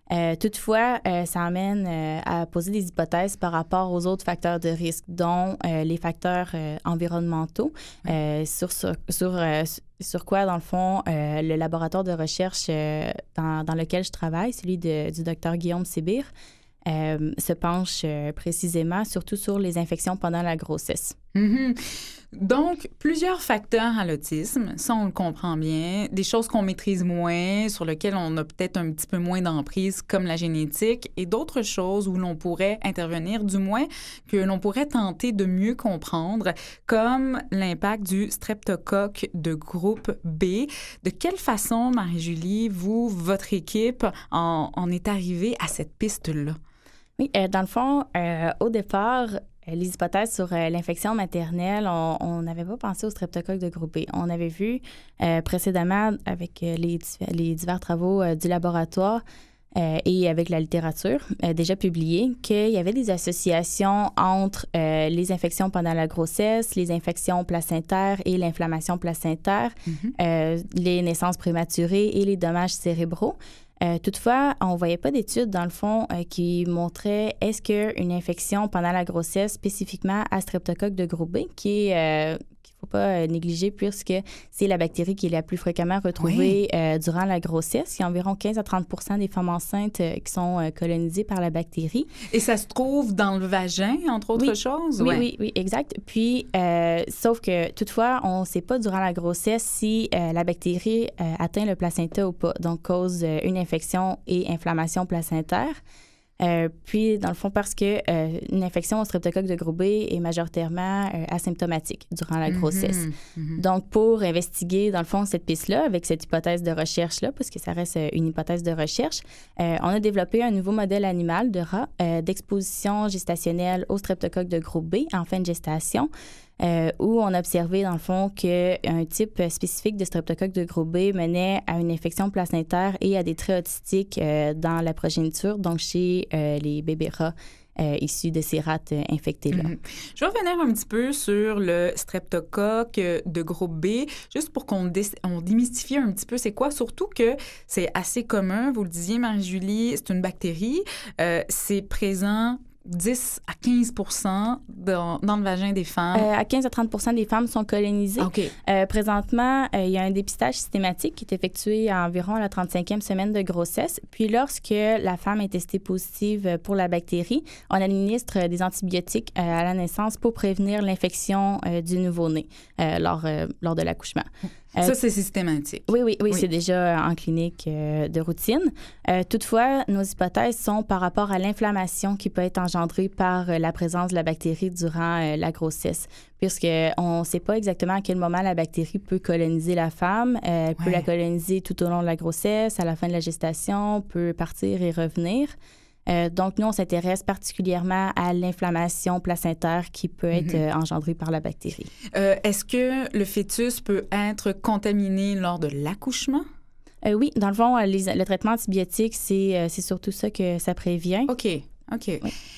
F: Toutefois, ça amène à poser des hypothèses par rapport aux autres facteurs de risque, dont les facteurs environnementaux, sur quoi, dans le fond, le laboratoire de recherche dans lequel je travaille, celui du docteur Guillaume Sébir, se penche précisément surtout sur les infections pendant la grossesse.
B: Mm-hmm. Donc, plusieurs facteurs à l'autisme, ça on le comprend bien, des choses qu'on maîtrise moins, sur lesquelles on a peut-être un petit peu moins d'emprise, comme la génétique, et d'autres choses où l'on pourrait intervenir, du moins que l'on pourrait tenter de mieux comprendre, comme l'impact du streptocoque de groupe B. De quelle façon, Marie-Julie, votre équipe, en est arrivée à cette piste-là?
F: Oui, dans le fond, au départ, les hypothèses sur l'infection maternelle, on n'avait pas pensé au streptocoque de groupe B. On avait vu précédemment avec les divers travaux du laboratoire et avec la littérature déjà publiée qu'il y avait des associations entre les infections pendant la grossesse, les infections placentaires et l'inflammation placentaire, les naissances prématurées et les dommages cérébraux. Toutefois, on ne voyait pas d'études, dans le fond, qui montraient est-ce qu'une infection pendant la grossesse, spécifiquement à streptocoque de groupe B, qu'il ne faut pas négliger puisque c'est la bactérie qui est la plus fréquemment retrouvée durant la grossesse. Il y a environ 15 à 30 % des femmes enceintes qui sont colonisées par la bactérie.
B: Et ça se trouve dans le vagin, entre autres choses?
F: Oui, exact. Puis, sauf que toutefois, on ne sait pas durant la grossesse si la bactérie atteint le placenta ou pas, donc cause une infection et inflammation placentaire. Puis, dans le fond, parce que une infection au streptocoque de groupe B est majoritairement asymptomatique durant la grossesse. Donc, pour investiguer, dans le fond, cette piste-là, avec cette hypothèse de recherche-là, parce que ça reste une hypothèse de recherche, on a développé un nouveau modèle animal de rat d'exposition gestationnelle au streptocoque de groupe B en fin de gestation, où on a observé, dans le fond, qu'un type spécifique de streptocoque de groupe B menait à une infection placentaire et à des traits autistiques dans la progéniture, donc chez les bébés rats issus de ces rats infectés-là.
B: Je vais revenir un petit peu sur le streptocoque de groupe B, juste pour qu'on démystifie un petit peu c'est quoi, surtout que c'est assez commun, vous le disiez, Marie-Julie, c'est une bactérie, c'est présent 10 à 15 % dans le vagin des femmes.
F: À 15 à 30 % des femmes sont colonisées.
B: Okay.
F: Présentement, il y a un dépistage systématique qui est effectué à environ la 35e semaine de grossesse. Puis lorsque la femme est testée positive pour la bactérie, on administre des antibiotiques à la naissance pour prévenir l'infection du nouveau-né lors de l'accouchement.
B: Ça, c'est systématique.
F: Oui, c'est déjà en clinique de routine. Toutefois, nos hypothèses sont par rapport à l'inflammation qui peut être engendrée par la présence de la bactérie durant la grossesse, puisqu'on ne sait pas exactement à quel moment la bactérie peut coloniser la femme. Elle peut la coloniser tout au long de la grossesse, à la fin de la gestation, peut partir et revenir. Donc, nous, on s'intéresse particulièrement à l'inflammation placentaire qui peut être engendrée par la bactérie.
B: Est-ce que le fœtus peut être contaminé lors de l'accouchement?
F: Oui, dans le fond, le traitement antibiotique, c'est surtout ça que ça prévient.
B: OK. Oui.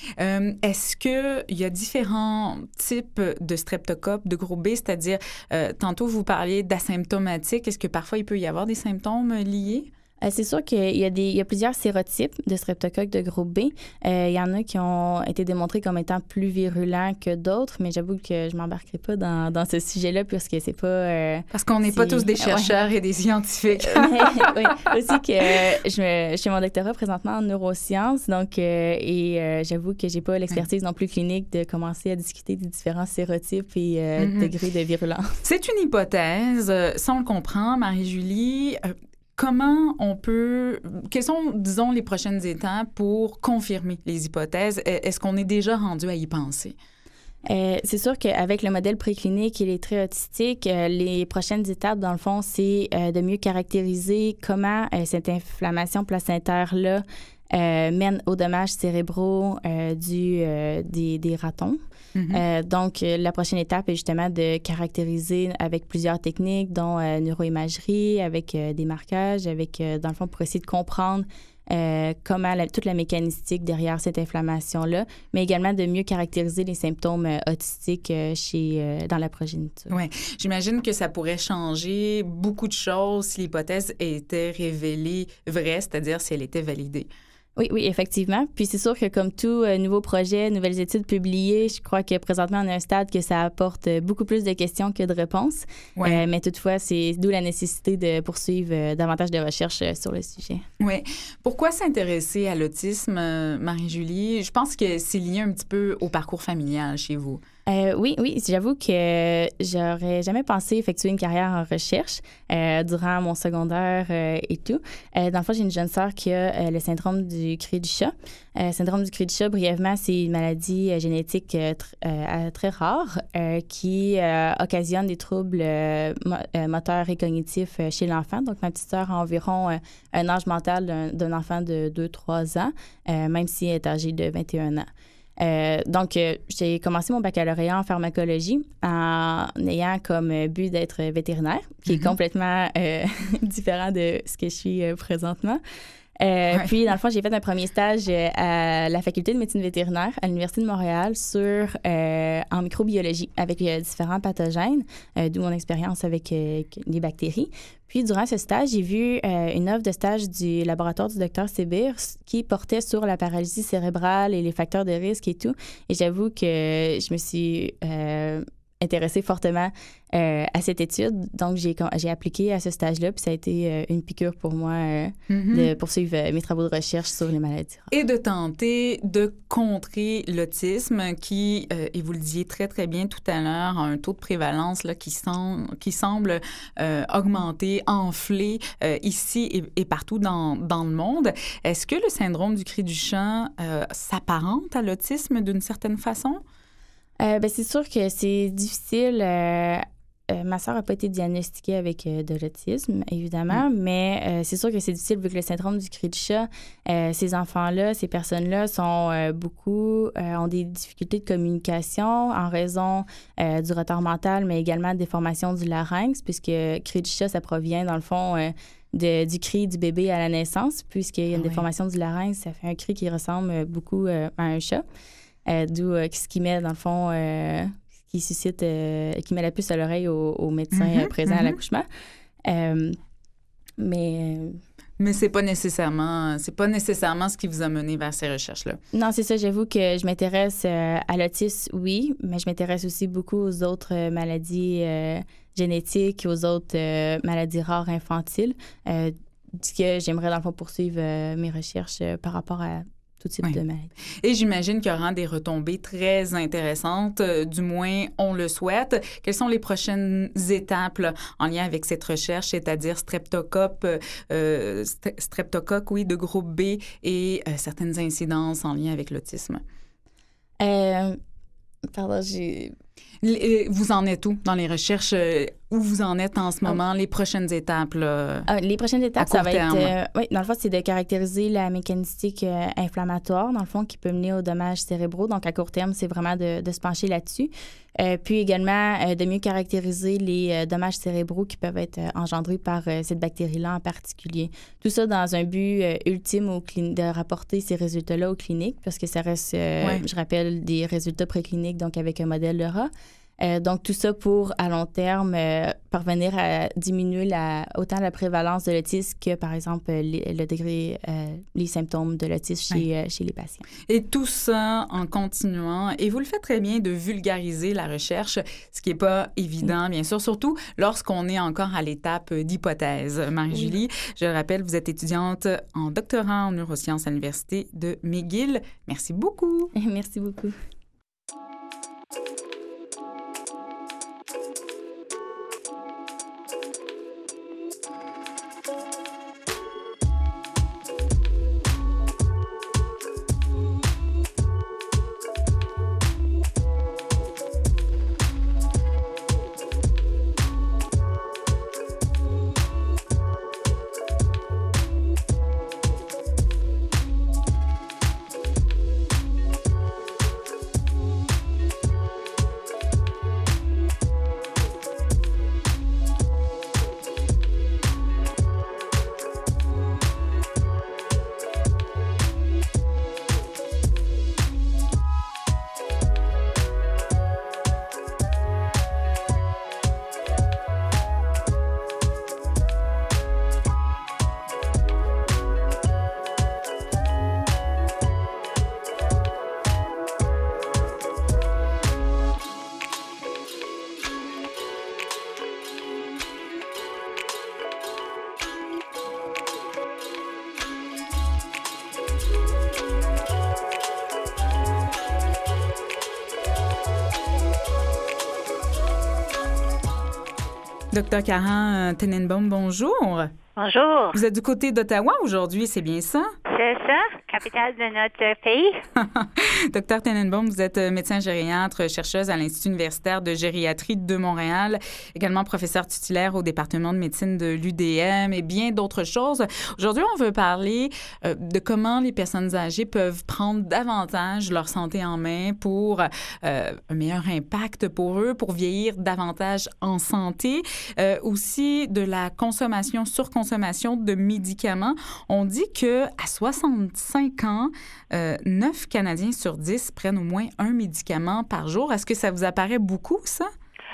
B: Est-ce qu'il y a différents types de streptocoque de groupe B, c'est-à-dire, tantôt vous parliez d'asymptomatique, est-ce que parfois il peut y avoir des symptômes liés?
F: C'est sûr qu'il y a plusieurs sérotypes de streptocoque de groupe B. Il y en a qui ont été démontrés comme étant plus virulents que d'autres, mais j'avoue que je ne m'embarquerai pas dans ce sujet-là puisque c'est pas...
B: Parce qu'on n'est pas tous des chercheurs et des scientifiques.
F: Oui, aussi que je fais mon doctorat présentement en neurosciences, donc j'avoue que j'ai pas l'expertise non plus clinique de commencer à discuter des différents sérotypes et degrés de virulence.
B: C'est une hypothèse, ça on le comprend, Marie-Julie. Quelles sont, disons, les prochaines étapes pour confirmer les hypothèses? Est-ce qu'on est déjà rendu à y penser?
F: C'est sûr qu'avec le modèle préclinique et les traits autistiques, les prochaines étapes, dans le fond, c'est de mieux caractériser comment cette inflammation placentaire-là mène aux dommages cérébraux des ratons. Donc, la prochaine étape est justement de caractériser avec plusieurs techniques, dont neuroimagerie, avec des marquages, dans le fond, pour essayer de comprendre comment toute la mécanistique derrière cette inflammation-là, mais également de mieux caractériser les symptômes autistiques dans la progéniture.
B: Oui, j'imagine que ça pourrait changer beaucoup de choses si l'hypothèse était révélée vraie, c'est-à-dire si elle était validée.
F: Oui, oui, effectivement. Puis c'est sûr que comme tout nouveau projet, nouvelles études publiées, je crois que présentement, on est à un stade que ça apporte beaucoup plus de questions que de réponses.
B: Ouais.
F: Mais toutefois, c'est d'où la nécessité de poursuivre davantage de recherches sur le sujet.
B: Oui. Pourquoi s'intéresser à l'autisme, Marie-Julie? Je pense que c'est lié un petit peu au parcours familial chez vous.
F: Oui, j'avoue que j'aurais jamais pensé effectuer une carrière en recherche durant mon secondaire et tout. Dans le fond, j'ai une jeune sœur qui a le syndrome du cri du chat. Syndrome du cri du chat, brièvement, c'est une maladie génétique très rare qui occasionne des troubles moteurs et cognitifs chez l'enfant. Donc, ma petite sœur a environ un âge mental d'un enfant de 2-3 ans, même si elle est âgée de 21 ans. Donc, j'ai commencé mon baccalauréat en pharmacologie en ayant comme but d'être vétérinaire, qui est complètement différent de ce que je suis présentement. Puis, dans le fond, j'ai fait un premier stage à la faculté de médecine vétérinaire à l'Université de Montréal en microbiologie avec différents pathogènes, d'où mon expérience avec les bactéries. Puis, durant ce stage, j'ai vu une offre de stage du laboratoire du Dr Sébir qui portait sur la paralysie cérébrale et les facteurs de risque et tout. Et j'avoue que je me suis intéressée fortement à cette étude. Donc, j'ai appliqué à ce stage-là, puis ça a été une piqûre pour moi de poursuivre mes travaux de recherche sur les maladies rares.
B: Et de tenter de contrer l'autisme qui, et vous le disiez très, très bien tout à l'heure, a un taux de prévalence là, qui semble augmenter, enfler ici et partout dans le monde. Est-ce que le syndrome du cri du chat s'apparente à l'autisme d'une certaine façon?
F: Ben, c'est sûr que c'est difficile. Ma sœur n'a pas été diagnostiquée avec de l'autisme, évidemment, mais c'est sûr que c'est difficile vu que le syndrome du cri du chat, ces enfants-là, ces personnes-là sont ont des difficultés de communication en raison du retard mental, mais également des déformations du larynx, puisque cri du chat, ça provient, dans le fond, du cri du bébé à la naissance, puisqu'il y a une déformation du larynx, ça fait un cri qui ressemble beaucoup à un chat. D'où ce qui met, dans le fond, qui suscite, qui met la puce à l'oreille aux médecins présents à l'accouchement.
B: Mais c'est pas nécessairement ce qui vous a mené vers ces recherches-là.
F: Non, c'est ça. J'avoue que je m'intéresse à l'autisme, oui, mais je m'intéresse aussi beaucoup aux autres maladies génétiques, aux autres maladies rares infantiles, que j'aimerais, dans le fond, poursuivre mes recherches par rapport à tout type de maladie.
B: Et j'imagine qu'il y aura des retombées très intéressantes, du moins on le souhaite. Quelles sont les prochaines étapes là, en lien avec cette recherche, c'est-à-dire streptocoque, de groupe B et certaines incidences en lien avec l'autisme?
F: Pardon,
B: Vous en êtes où dans les recherches? Où vous en êtes en ce moment? Les prochaines étapes, là,
F: les prochaines étapes, ça va être... oui, dans le fond, c'est de caractériser la mécanistique inflammatoire, dans le fond, qui peut mener aux dommages cérébraux. Donc, à court terme, c'est vraiment de se pencher là-dessus. Puis également, de mieux caractériser les dommages cérébraux qui peuvent être engendrés par cette bactérie-là en particulier. Tout ça dans un but ultime de rapporter ces résultats-là aux cliniques, parce que ça reste, je rappelle, des résultats précliniques, donc avec un modèle de rat. Donc, tout ça pour, à long terme, parvenir à diminuer autant la prévalence de l'autisme que, par exemple, le degré, les symptômes de l'autisme chez les patients.
B: Et tout ça en continuant, et vous le faites très bien, de vulgariser la recherche, ce qui n'est pas évident, bien sûr, surtout lorsqu'on est encore à l'étape d'hypothèse. Marie-Julie, je le rappelle, vous êtes étudiante en doctorat en neurosciences à l'Université de McGill. Merci beaucoup.
F: Merci beaucoup.
B: Docteur Karen Tenenbaum, bonjour.
G: Bonjour.
B: Vous êtes du côté d'Ottawa aujourd'hui, c'est bien ça?
G: C'est ça, capitale de notre pays.
B: Docteur Tenenbaum, vous êtes médecin gériatre, chercheuse à l'Institut universitaire de gériatrie de Montréal, également professeur titulaire au département de médecine de l'UDM et bien d'autres choses. Aujourd'hui, on veut parler de comment les personnes âgées peuvent prendre davantage leur santé en main pour un meilleur impact pour eux, pour vieillir davantage en santé. Aussi de la surconsommation de médicaments. On dit qu'à 65 ans, 9 Canadiens sur 10 prennent au moins un médicament par jour. Est-ce que ça vous apparaît beaucoup, ça?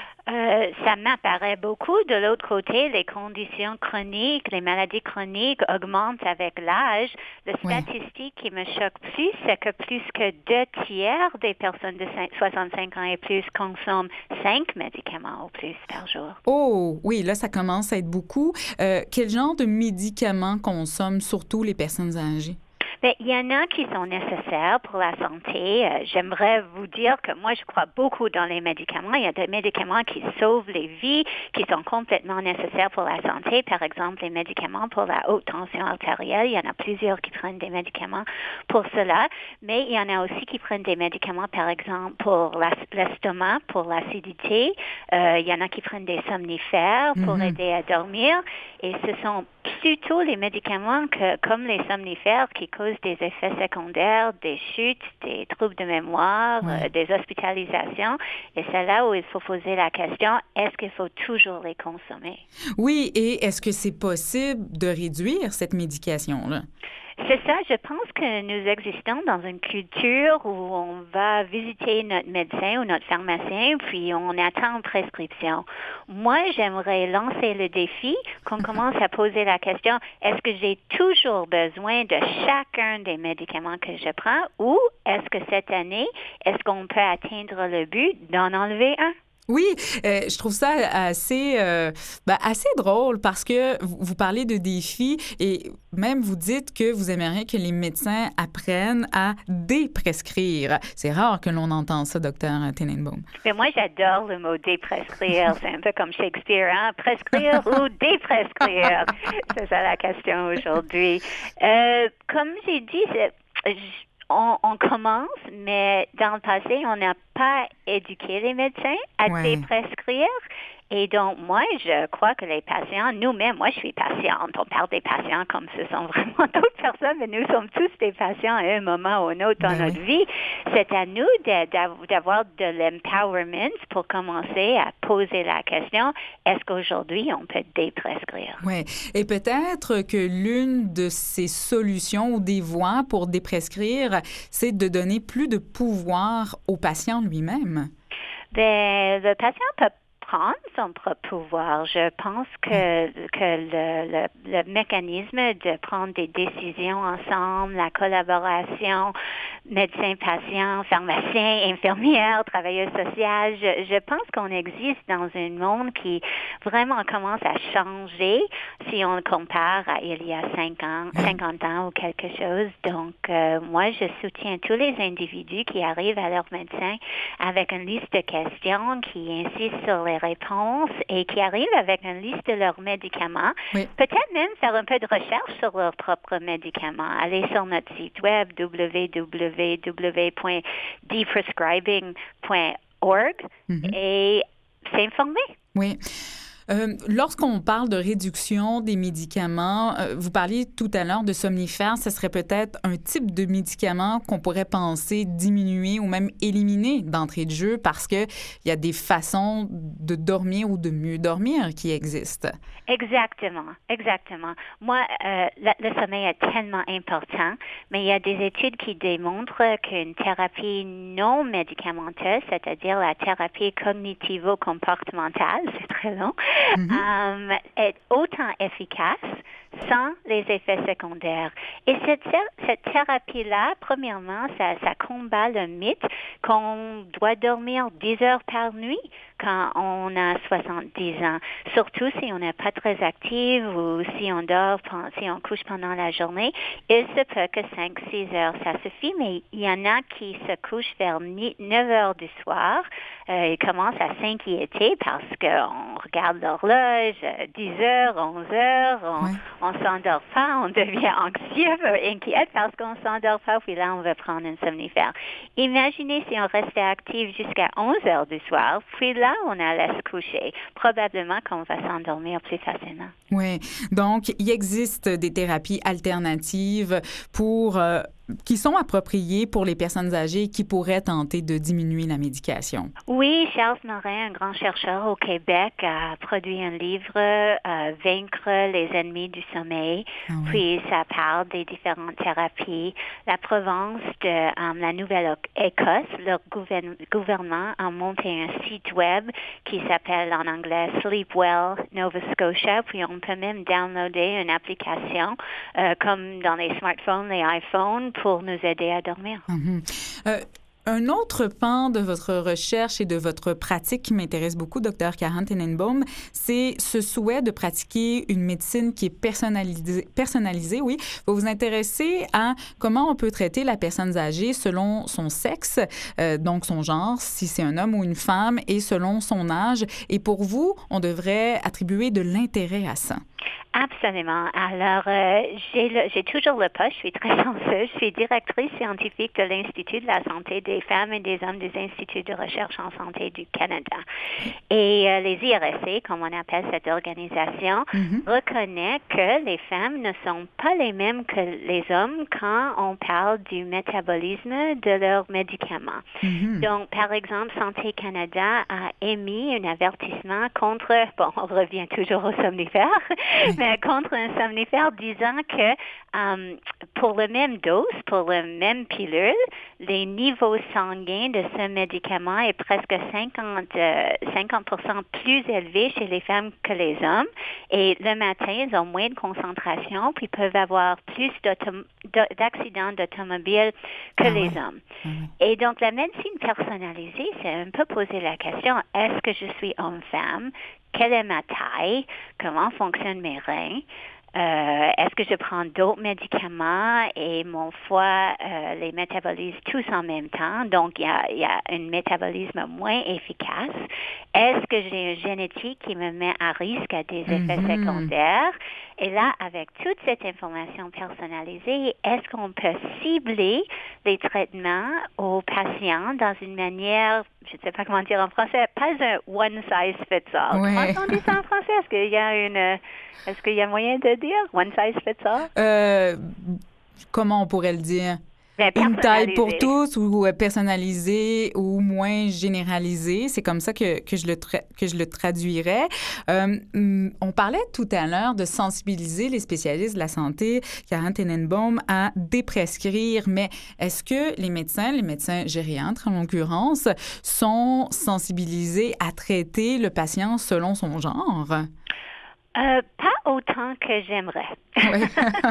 G: Ça m'apparaît beaucoup. De l'autre côté, les conditions chroniques, les maladies chroniques augmentent avec l'âge. La statistique qui me choque plus, c'est que plus que 2/3 des personnes de 65 ans et plus consomment 5 médicaments ou plus par jour.
B: Oh, oui, là, ça commence à être beaucoup. Quel genre de médicaments consomment surtout les personnes âgées?
G: Mais il y en a qui sont nécessaires pour la santé. J'aimerais vous dire que moi, je crois beaucoup dans les médicaments. Il y a des médicaments qui sauvent les vies, qui sont complètement nécessaires pour la santé. Par exemple, les médicaments pour la haute tension artérielle. Il y en a plusieurs qui prennent des médicaments pour cela. Mais il y en a aussi qui prennent des médicaments, par exemple, pour l'estomac, pour l'acidité. Il y en a qui prennent des somnifères pour aider à dormir. Et ce sont plutôt les médicaments comme les somnifères qui causent des effets secondaires, des chutes, des troubles de mémoire, des hospitalisations. Et c'est là où il faut poser la question, est-ce qu'il faut toujours les consommer?
B: Oui, et est-ce que c'est possible de réduire cette médication-là?
G: C'est ça, je pense que nous existons dans une culture où on va visiter notre médecin ou notre pharmacien, puis on attend une prescription. Moi, j'aimerais lancer le défi qu'on commence à poser la question, est-ce que j'ai toujours besoin de chacun des médicaments que je prends ou est-ce que cette année, est-ce qu'on peut atteindre le but d'en enlever un?
B: Oui, je trouve ça assez drôle parce que vous parlez de défis et même vous dites que vous aimeriez que les médecins apprennent à déprescrire. C'est rare que l'on entend ça, docteur Tenenbaum.
G: Mais moi, j'adore le mot déprescrire. C'est un peu comme Shakespeare, hein? Prescrire ou déprescrire? C'est ça la question aujourd'hui. Comme j'ai dit, on commence, mais dans le passé, on n'a pas éduqué les médecins à déprescrire. Et donc, moi, je crois que les patients, nous-mêmes, moi, je suis patiente. On parle des patients comme ce sont vraiment d'autres personnes, mais nous sommes tous des patients à un moment ou un autre dans notre vie. C'est à nous d'avoir de l'empowerment pour commencer à poser la question, est-ce qu'aujourd'hui, on peut déprescrire?
B: Oui. Et peut-être que l'une de ces solutions ou des voies pour déprescrire, c'est de donner plus de pouvoir au patient lui-même.
G: Bien, le patient peut prendre son propre pouvoir. Je pense que le mécanisme de prendre des décisions ensemble, la collaboration, médecin-patient, pharmacien, infirmière, travailleuse sociale, je pense qu'on existe dans un monde qui vraiment commence à changer si on le compare à il y a 50 ans ou quelque chose. Donc, moi, je soutiens tous les individus qui arrivent à leur médecin avec une liste de questions, qui insistent sur les réponses et qui arrivent avec une liste de leurs médicaments. Oui. Peut-être même faire un peu de recherche sur leurs propres médicaments. Aller sur notre site web www.deprescribing.org et s'informer.
B: Oui. Lorsqu'on parle de réduction des médicaments, vous parliez tout à l'heure de somnifères, ce serait peut-être un type de médicament qu'on pourrait penser diminuer ou même éliminer d'entrée de jeu parce qu'il y a des façons de dormir ou de mieux dormir qui existent.
G: Exactement. Moi, le sommeil est tellement important, mais il y a des études qui démontrent qu'une thérapie non médicamenteuse, c'est-à-dire la thérapie cognitivo-comportementale, c'est très long, est autant efficace sans les effets secondaires. Et cette thérapie-là, premièrement, ça combat le mythe qu'on doit dormir 10 heures par nuit quand on a 70 ans. Surtout si on n'est pas très active ou si on couche pendant la journée. Il se peut que 5-6 heures, ça suffit, mais il y en a qui se couchent vers 9 heures du soir. Ils commencent à s'inquiéter parce qu'on regarde l'horloge, 10 heures, 11 heures, on s'endort pas, on devient anxieux, inquiète parce qu'on s'endort pas, puis là, on va prendre un somnifère. Imaginez si on restait actif jusqu'à 11 heures du soir, puis là, on allait se coucher. Probablement qu'on va s'endormir plus facilement.
B: Oui. Donc, il existe des thérapies alternatives qui sont appropriées pour les personnes âgées qui pourraient tenter de diminuer la médication.
G: Oui, Charles Morin, un grand chercheur au Québec, a produit un livre, Vaincre les ennemis du sommeil. Ah oui. Puis, ça parle des différentes thérapies. La Provence de la Nouvelle-Écosse, leur gouvernement a monté un site web qui s'appelle en anglais Sleepwell Nova Scotia. Puis, on peut même downloader une application comme dans les smartphones, les iPhones, pour nous aider à dormir.
B: Un autre pan de votre recherche et de votre pratique qui m'intéresse beaucoup, Dr. Karen Tenenbaum, c'est ce souhait de pratiquer une médecine qui est personnalisée, oui. Vous vous intéressez à comment on peut traiter la personne âgée selon son sexe, donc son genre, si c'est un homme ou une femme, et selon son âge. Et pour vous, on devrait attribuer de l'intérêt à ça.
G: Absolument. Alors, j'ai toujours le poste, je suis très chanceuse. Je suis directrice scientifique de l'Institut de la santé des femmes et des hommes des Instituts de recherche en santé du Canada. Et les IRSC, comme on appelle cette organisation, reconnaît que les femmes ne sont pas les mêmes que les hommes quand on parle du métabolisme de leurs médicaments. Donc, par exemple, Santé Canada a émis un avertissement contre, on revient toujours aux somnifères, mais contre un somnifère disant que pour la même dose, pour la même pilule, les niveaux sanguins de ce médicament est presque 50% plus élevé chez les femmes que les hommes. Et le matin, ils ont moins de concentration, puis peuvent avoir plus d'accidents d'automobile que les hommes. Et donc, la médecine personnalisée, c'est un peu poser la question, est-ce que je suis homme-femme? Quelle est ma taille? Comment fonctionnent mes reins? Est-ce que je prends d'autres médicaments et mon foie les métabolise tous en même temps? Donc, il y a un métabolisme moins efficace. Est-ce que j'ai une génétique qui me met à risque à des effets secondaires? Et là, avec toute cette information personnalisée, est-ce qu'on peut cibler les traitements aux patients dans une manière, je ne sais pas comment dire en français, pas un one size fits all. Comment on dit ça en français? Est-ce qu'il y a moyen de dire one size fits all?
B: Comment on pourrait le dire? Une taille pour tous ou personnalisée ou moins généralisée. C'est comme ça que je le traduirais. On parlait tout à l'heure de sensibiliser les spécialistes de la santé, Karen Tenenbaum, à déprescrire. Mais est-ce que les médecins gériatres en l'occurrence, sont sensibilisés à traiter le patient selon son genre?
G: Pas autant que j'aimerais. Oui.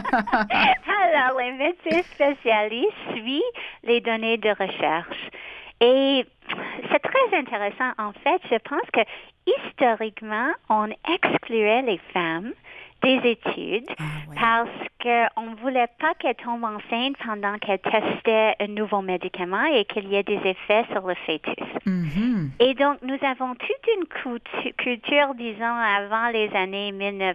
G: Alors, les médecins spécialistes suivent les données de recherche. Et c'est très intéressant. En fait, je pense que historiquement, on excluait les femmes des études parce qu'on ne voulait pas qu'elles tombent enceintes pendant qu'elles testaient un nouveau médicament et qu'il y ait des effets sur le fœtus. Et donc, nous avons toute une culture, disons, avant les années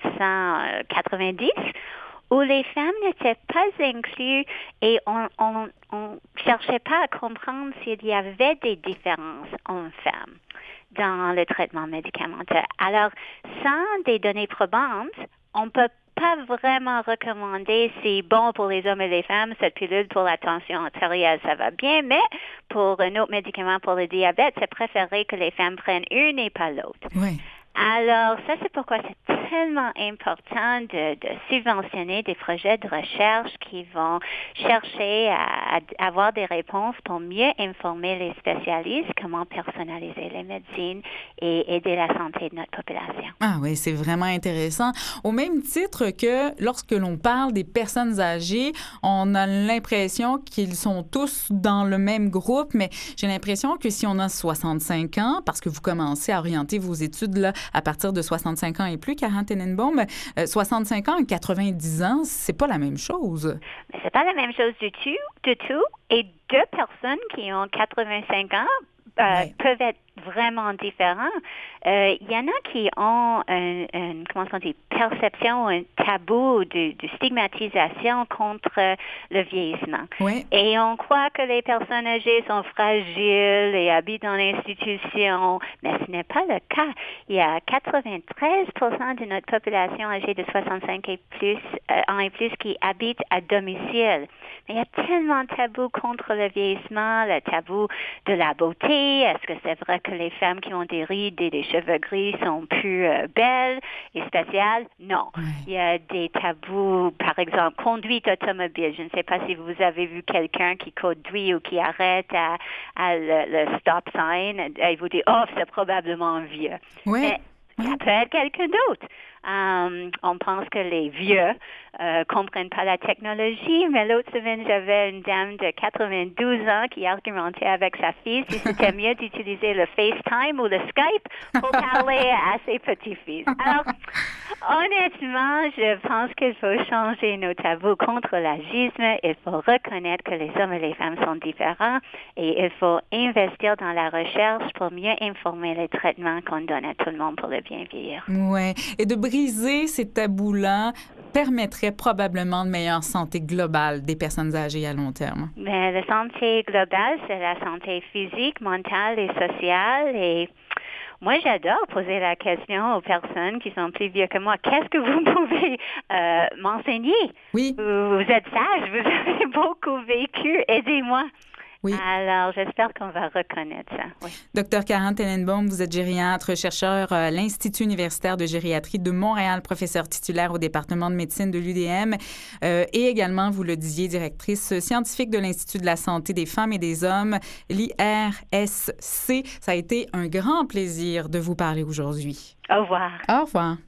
G: 1990, où les femmes n'étaient pas incluses et on cherchait pas à comprendre s'il y avait des différences hommes-femmes dans le traitement médicamenteux. Alors, sans des données probantes, on peut pas vraiment recommander c'est bon pour les hommes et les femmes, cette pilule pour la tension artérielle, ça va bien, mais pour un autre médicament pour le diabète, c'est préféré que les femmes prennent une et pas l'autre. Oui. Alors, ça, c'est pourquoi c'est tellement important de subventionner des projets de recherche qui vont chercher à avoir des réponses pour mieux informer les spécialistes, comment personnaliser les médecines et aider la santé de notre population.
B: Ah oui, c'est vraiment intéressant. Au même titre que lorsque l'on parle des personnes âgées, on a l'impression qu'ils sont tous dans le même groupe, mais j'ai l'impression que si on a 65 ans, parce que vous commencez à orienter vos études là, à partir de 65 ans et plus, Karen Tenenbaum, 65 ans et 90 ans, c'est pas la même chose.
G: Mais c'est pas la même chose du tout. Et deux personnes qui ont 85 ans peuvent être vraiment différents. Il y en a qui ont une perception, un tabou de stigmatisation contre le vieillissement.
B: Oui.
G: Et on croit que les personnes âgées sont fragiles et habitent dans l'institution, mais ce n'est pas le cas. Il y a 93% de notre population âgée de 65 ans et plus qui habite à domicile. Mais il y a tellement de tabous contre le vieillissement, le tabou de la beauté. Est-ce que c'est vrai que les femmes qui ont des rides et des cheveux gris sont plus belles et spéciales? Non.
B: Ouais.
G: Il y a des tabous, par exemple, conduite automobile. Je ne sais pas si vous avez vu quelqu'un qui conduit ou qui arrête à le stop sign et vous dit « Oh, c'est probablement vieux.
B: Ouais.
G: Mais ça peut être quelqu'un d'autre. On pense que les vieux comprennent pas la technologie, mais l'autre semaine, j'avais une dame de 92 ans qui argumentait avec sa fille si c'était mieux d'utiliser le FaceTime ou le Skype pour parler à ses petits-fils. Alors, honnêtement, je pense qu'il faut changer nos tabous contre l'agisme. Il faut reconnaître que les hommes et les femmes sont différents et il faut investir dans la recherche pour mieux informer les traitements qu'on donne à tout le monde pour le bien vieillir.
B: Oui. Et de briser ces tabous-là permettrait probablement une meilleure santé globale des personnes âgées à long terme.
G: Mais la santé globale, c'est la santé physique, mentale et sociale. Et moi, j'adore poser la question aux personnes qui sont plus vieux que moi. Qu'est-ce que vous pouvez m'enseigner?
B: Oui.
G: Vous êtes sage, vous avez beaucoup vécu. Aidez-moi.
B: Oui.
G: Alors, j'espère qu'on va reconnaître ça. Oui.
B: Dr. Karen Tenenbaum, vous êtes gériatre, chercheur à l'Institut universitaire de gériatrie de Montréal, professeur titulaire au département de médecine de l'UDM et également, vous le disiez, directrice scientifique de l'Institut de la santé des femmes et des hommes, l'IRSC. Ça a été un grand plaisir de vous parler aujourd'hui.
G: Au revoir.
B: Au revoir.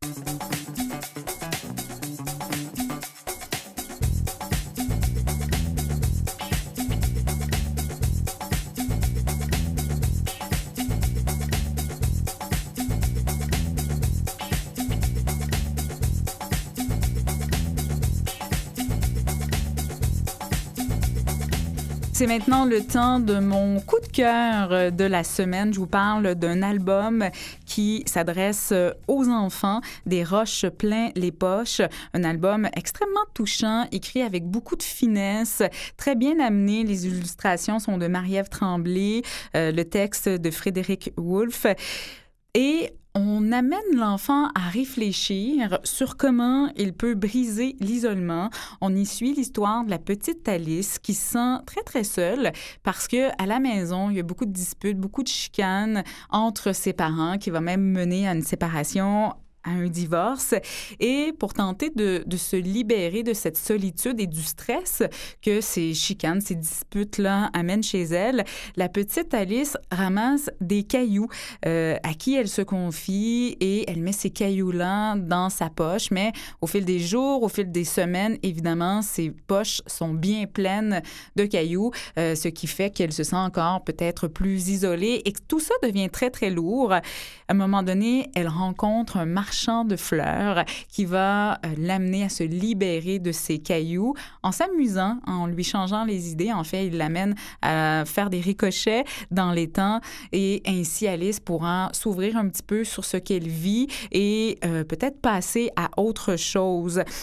B: C'est maintenant le temps de mon coup de cœur de la semaine. Je vous parle d'un album qui s'adresse aux enfants, Des roches plein les poches. Un album extrêmement touchant, écrit avec beaucoup de finesse, très bien amené. Les illustrations sont de Marie-Ève Tremblay, le texte de Frédéric Wolff. Et on amène l'enfant à réfléchir sur comment il peut briser l'isolement. On y suit l'histoire de la petite Alice qui se sent très, très seule parce qu'à la maison, il y a beaucoup de disputes, beaucoup de chicanes entre ses parents qui va même mener à une séparation, à un divorce. Et pour tenter de se libérer de cette solitude et du stress que ces chicanes, ces disputes-là amènent chez elle, la petite Alice ramasse des cailloux à qui elle se confie et elle met ces cailloux-là dans sa poche. Mais au fil des jours, au fil des semaines, évidemment, ses poches sont bien pleines de cailloux, ce qui fait qu'elle se sent encore peut-être plus isolée et que tout ça devient très, très lourd. À un moment donné, elle rencontre un marchand de fleurs qui va l'amener à se libérer de ses cailloux en s'amusant, en lui changeant les idées. En fait, il l'amène à faire des ricochets dans les temps et ainsi Alice pourra s'ouvrir un petit peu sur ce qu'elle vit et peut-être passer à autre chose.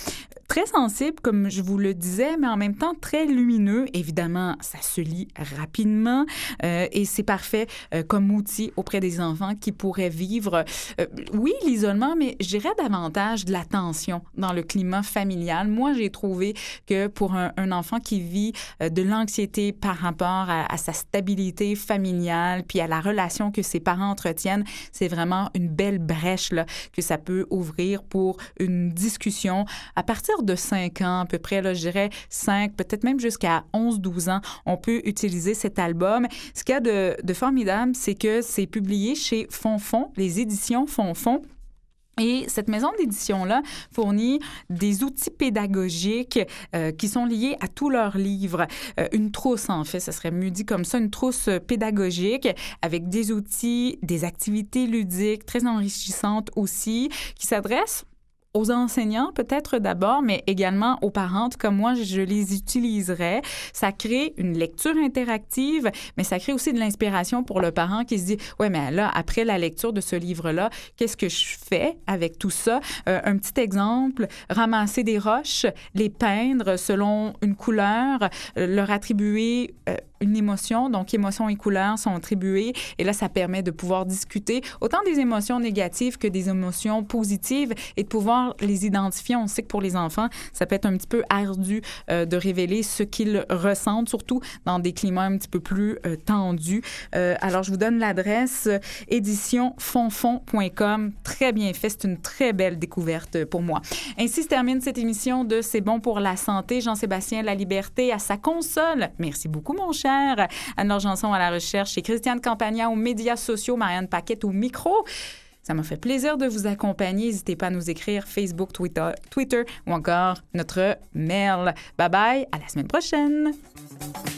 B: très sensible, comme je vous le disais, mais en même temps très lumineux. Évidemment, ça se lit rapidement et c'est parfait comme outil auprès des enfants qui pourraient vivre, oui, l'isolement, mais je dirais davantage de la tension dans le climat familial. Moi, j'ai trouvé que pour un enfant qui vit de l'anxiété par rapport à sa stabilité familiale puis à la relation que ses parents entretiennent, c'est vraiment une belle brèche là, que ça peut ouvrir pour une discussion. À partir de 5 ans, à peu près, là, je dirais 5, peut-être même jusqu'à 11-12 ans, on peut utiliser cet album. Ce qu'il y a de formidable, c'est que c'est publié chez Fonfon, les éditions Fonfon. Et cette maison d'édition-là fournit des outils pédagogiques qui sont liés à tous leurs livres. Une trousse, en fait, ça serait mieux dit comme ça, une trousse pédagogique avec des outils, des activités ludiques très enrichissantes aussi, qui s'adressent aux enseignants peut-être d'abord, mais également aux parents, comme moi, je les utiliserais. Ça crée une lecture interactive, mais ça crée aussi de l'inspiration pour le parent qui se dit « Ouais, mais là, après la lecture de ce livre-là, qu'est-ce que je fais avec tout ça? » Un petit exemple, ramasser des roches, les peindre selon une couleur, leur attribuer une émotion, donc émotions et couleurs sont attribuées, et là, ça permet de pouvoir discuter autant des émotions négatives que des émotions positives et de pouvoir les identifier. On sait que pour les enfants, ça peut être un petit peu ardu de révéler ce qu'ils ressentent, surtout dans des climats un petit peu plus tendus. Alors, je vous donne l'adresse éditionfonfon.com. Très bien fait. C'est une très belle découverte pour moi. Ainsi se termine cette émission de C'est bon pour la santé. Jean-Sébastien Laliberté à sa console. Merci beaucoup, mon cher. Anne-Laure Janson à la recherche et Christiane Campagna aux médias sociaux, Marianne Paquette au micro. Ça m'a fait plaisir de vous accompagner. N'hésitez pas à nous écrire Facebook, Twitter ou encore notre mail. Bye bye, à la semaine prochaine.